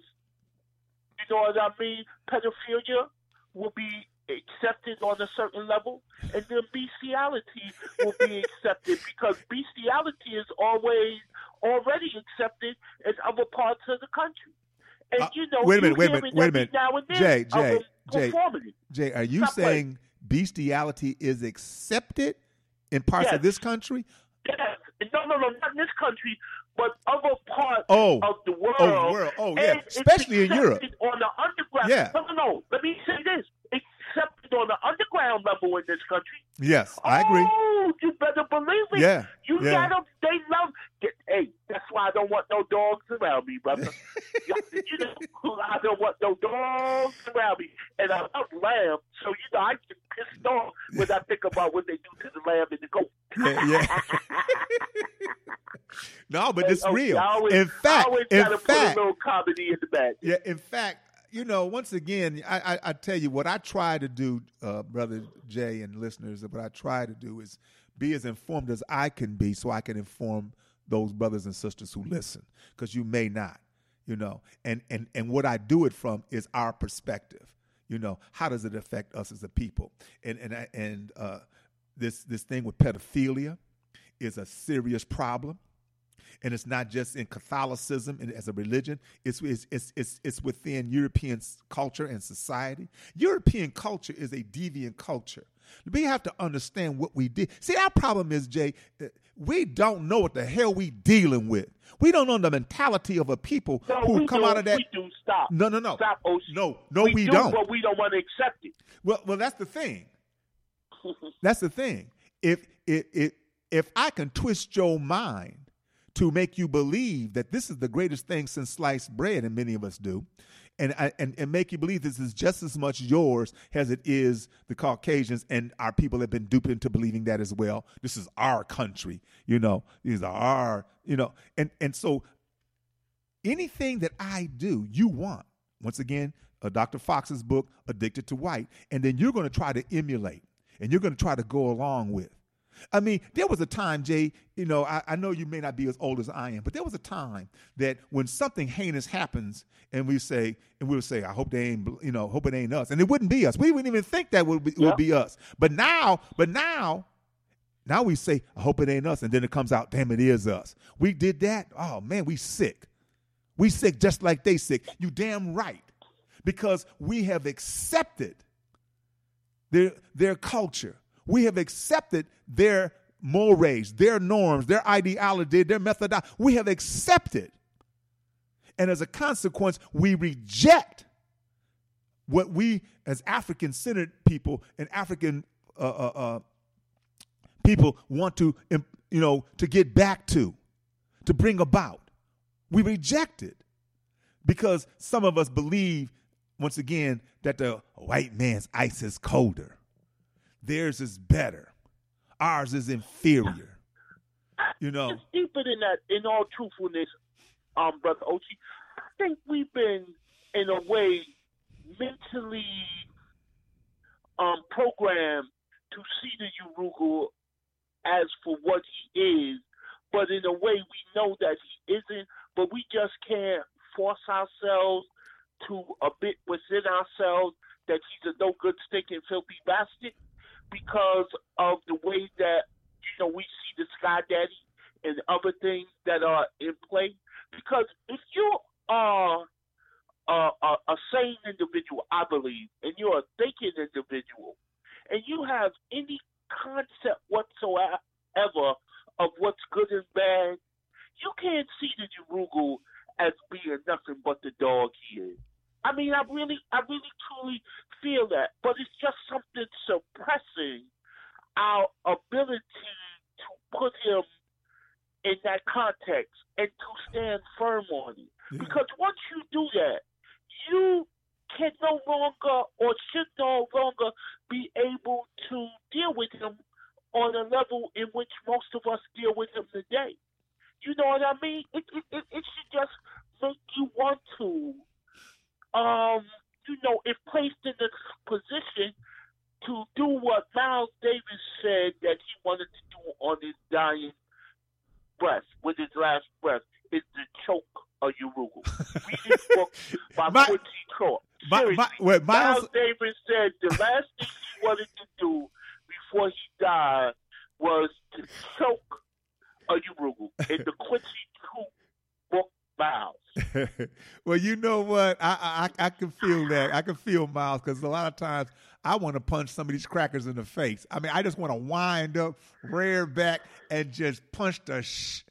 you know what I mean, pedophilia will be accepted on a certain level, and then bestiality will be accepted because bestiality is always already accepted in other parts of the country. And, you know, uh, wait a minute, you wait a minute, wait a minute. Now and then Jay, Jay, Jay, performing. Jay, are you Stop saying playing. bestiality is accepted in parts yes. of this country? Yes. No, no, no, not in this country, but other parts oh. of the world. Oh, the world. Oh, yeah, especially in Europe. On the underground. Yeah. No, no, no. Let me say this. It's accepted on the underground level in this country. Yes, I agree. Oh, you better believe it. Yeah. You yeah. got them. They love it. Hey, that's why I don't want no dogs around me, brother. you know, I don't want no dogs around me. And I love lamb, so, you know, I get pissed off when I think about what they do to the lamb and the goat. Yeah, yeah. No, but it's okay, real. Always, in fact, I always in try to fact, put a little comedy in the back. Yeah, in fact, you know, once again, I, I, I tell you what I try to do, uh, Brother Jay and listeners, what I try to do is be as informed as I can be so I can inform those brothers and sisters who listen, because you may not, you know. And, and, and what I do it from is our perspective. You know, how does it affect us as a people? And and and uh, this this thing with pedophilia is a serious problem. And it's not just in Catholicism and as a religion. It's, it's it's it's it's within European culture and society. European culture is a deviant culture. We have to understand what we did. See, our problem is, Jay, we don't know what the hell we dealing with. We don't know the mentality of a people no, who come do, out of that. We do. Stop. No, no, no. Stop, O C. No, no, we, we do, don't. But we don't want to accept it. Well, well, that's the thing. That's the thing. If if if if I can twist your mind to make you believe that this is the greatest thing since sliced bread, and many of us do, and, and and make you believe this is just as much yours as it is the Caucasians, and our people have been duped into believing that as well. This is our country, you know. These are our, you know, and and so anything that I do, you want. Once again, uh, Doctor Fox's book, Addicted to White, and then you're going to try to emulate, and you're going to try to go along with. I mean, there was a time, Jay, you know, I, I know you may not be as old as I am, but there was a time that when something heinous happens and we say, and we would say, I hope they ain't, you know, hope it ain't us. And it wouldn't be us. We wouldn't even think that would be, yeah. would be us. But now, but now, now we say, I hope it ain't us. And then it comes out, damn, it is us. We did that. Oh, man, we sick. We sick just like they sick. You damn right. Because we have accepted their, their culture. We have accepted their mores, their norms, their ideology, their methodology. We have accepted. And as a consequence, we reject what we as African-centered people and African uh, uh, uh, people want to, you know, to get back to, to bring about. We reject it because some of us believe, once again, that the white man's ice is colder. Theirs is better. Ours is inferior. You know, it's deeper than that. In all truthfulness, um, brother Ochi, I think we've been, in a way, mentally um programmed to see the Yurugu as for what he is, but in a way we know that he isn't. But we just can't force ourselves to a bit within ourselves that he's a no good, stinking, filthy bastard. Because of the way that, you know, we see the Sky Daddy and other things that are in play. Because if you are a, a, a sane individual, I believe, and you're a thinking individual, and you have any concept whatsoever of what's good and bad, you can't see the Yurugu as being nothing but the dog he is. I mean, I really, I really, truly feel that, but it's just something suppressing our ability to put him in that context and to stand firm on it. Yeah. Because once you do that, you can no longer or should no longer be able to deal with him on a level in which most of us deal with him today. You know what I mean? It, it, it, it should just make you want to. Um, you know, if placed in the position to do what Miles Davis said that he wanted to do on his dying breath, with his last breath, is to choke a Yurugu. Read his book by my, Quincy Clark. My, my, wait, Miles, Miles Davis said the last thing he wanted to do before he died was to choke a Yurugu in the Quincy Clark book, Miles. Well, you know what? I, I I can feel that. I can feel Miles, because a lot of times I want to punch some of these crackers in the face. I mean, I just want to wind up, rear back, and just punch the sh.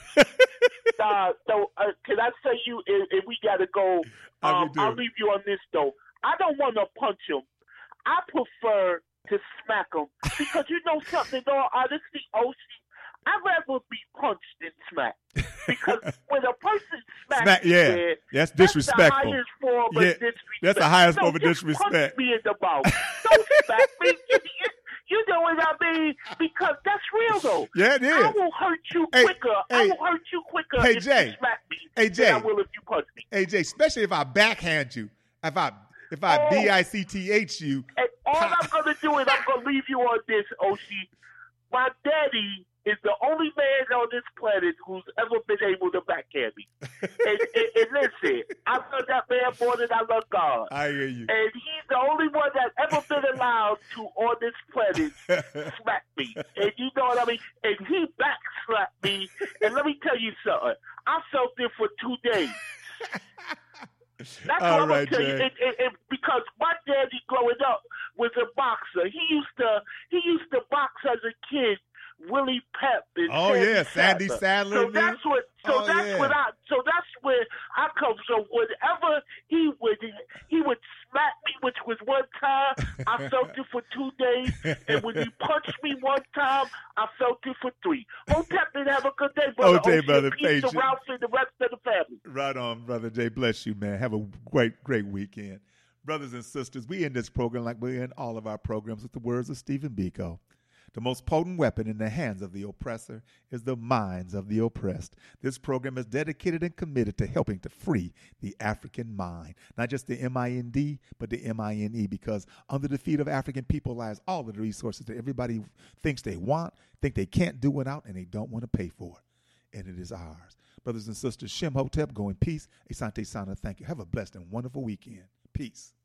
uh, so, uh, can I say you, if, if we got to go, um, I'll leave you on this, though. I don't want to punch him. I prefer to smack him. Because you know something, though, honesty, O C, I'd rather be punched than smacked. Because when a person smacks Smack, yeah, me, that's disrespectful. That's the highest form yeah, of disrespect. That's the highest no, form of just disrespect. Punch me in the mouth. Don't smack me. You, you, you know what I mean? Because that's real, though. Yeah, it is. I will hurt you hey, quicker. Hey, I will hurt you quicker hey, if Jay, you smack me hey, Jay, than I will if you punch me. Hey, Jay, especially if I backhand you. If I if I oh, B I C T H you. And all I'm going to do is I'm going to leave you on this, Oshi. My daddy is the only man on this planet who's ever been able to backhand me. and, and, and listen, I love that man more than I love God. I hear you. And he's the only one that's ever been allowed to, on this planet, smack me. And you know what I mean? And he back slapped me. And let me tell you something. I felt it for two days. That's All what right, I'm gonna tell you. It, it, it, because my daddy growing up was a boxer. He used to he used to box as a kid. Willie Pep and oh Sandy yeah, Sandy Sadler. Sadler. So that's what. So oh, that's yeah. what I. So that's where I come. So whenever he would he would smack me, which was one time, I felt it for two days, and when he punched me one time, I felt it for three. Hotep, and have a good day, brother. Okay, brother. Peace to Patient. Ralph and the rest of the family. Right on, Brother Jay. Bless you, man. Have a great, great weekend. Brothers and sisters, we end this program like we end all of our programs with the words of Stephen Biko. The most potent weapon in the hands of the oppressor is the minds of the oppressed. This program is dedicated and committed to helping to free the African mind. Not just the M I N D, but the M I N E, because under the feet of African people lies all of the resources that everybody thinks they want, think they can't do without, and they don't want to pay for. And it is ours. Brothers and sisters, Shem Hotep, go in peace. Asante Sana, thank you. Have a blessed and wonderful weekend. Peace.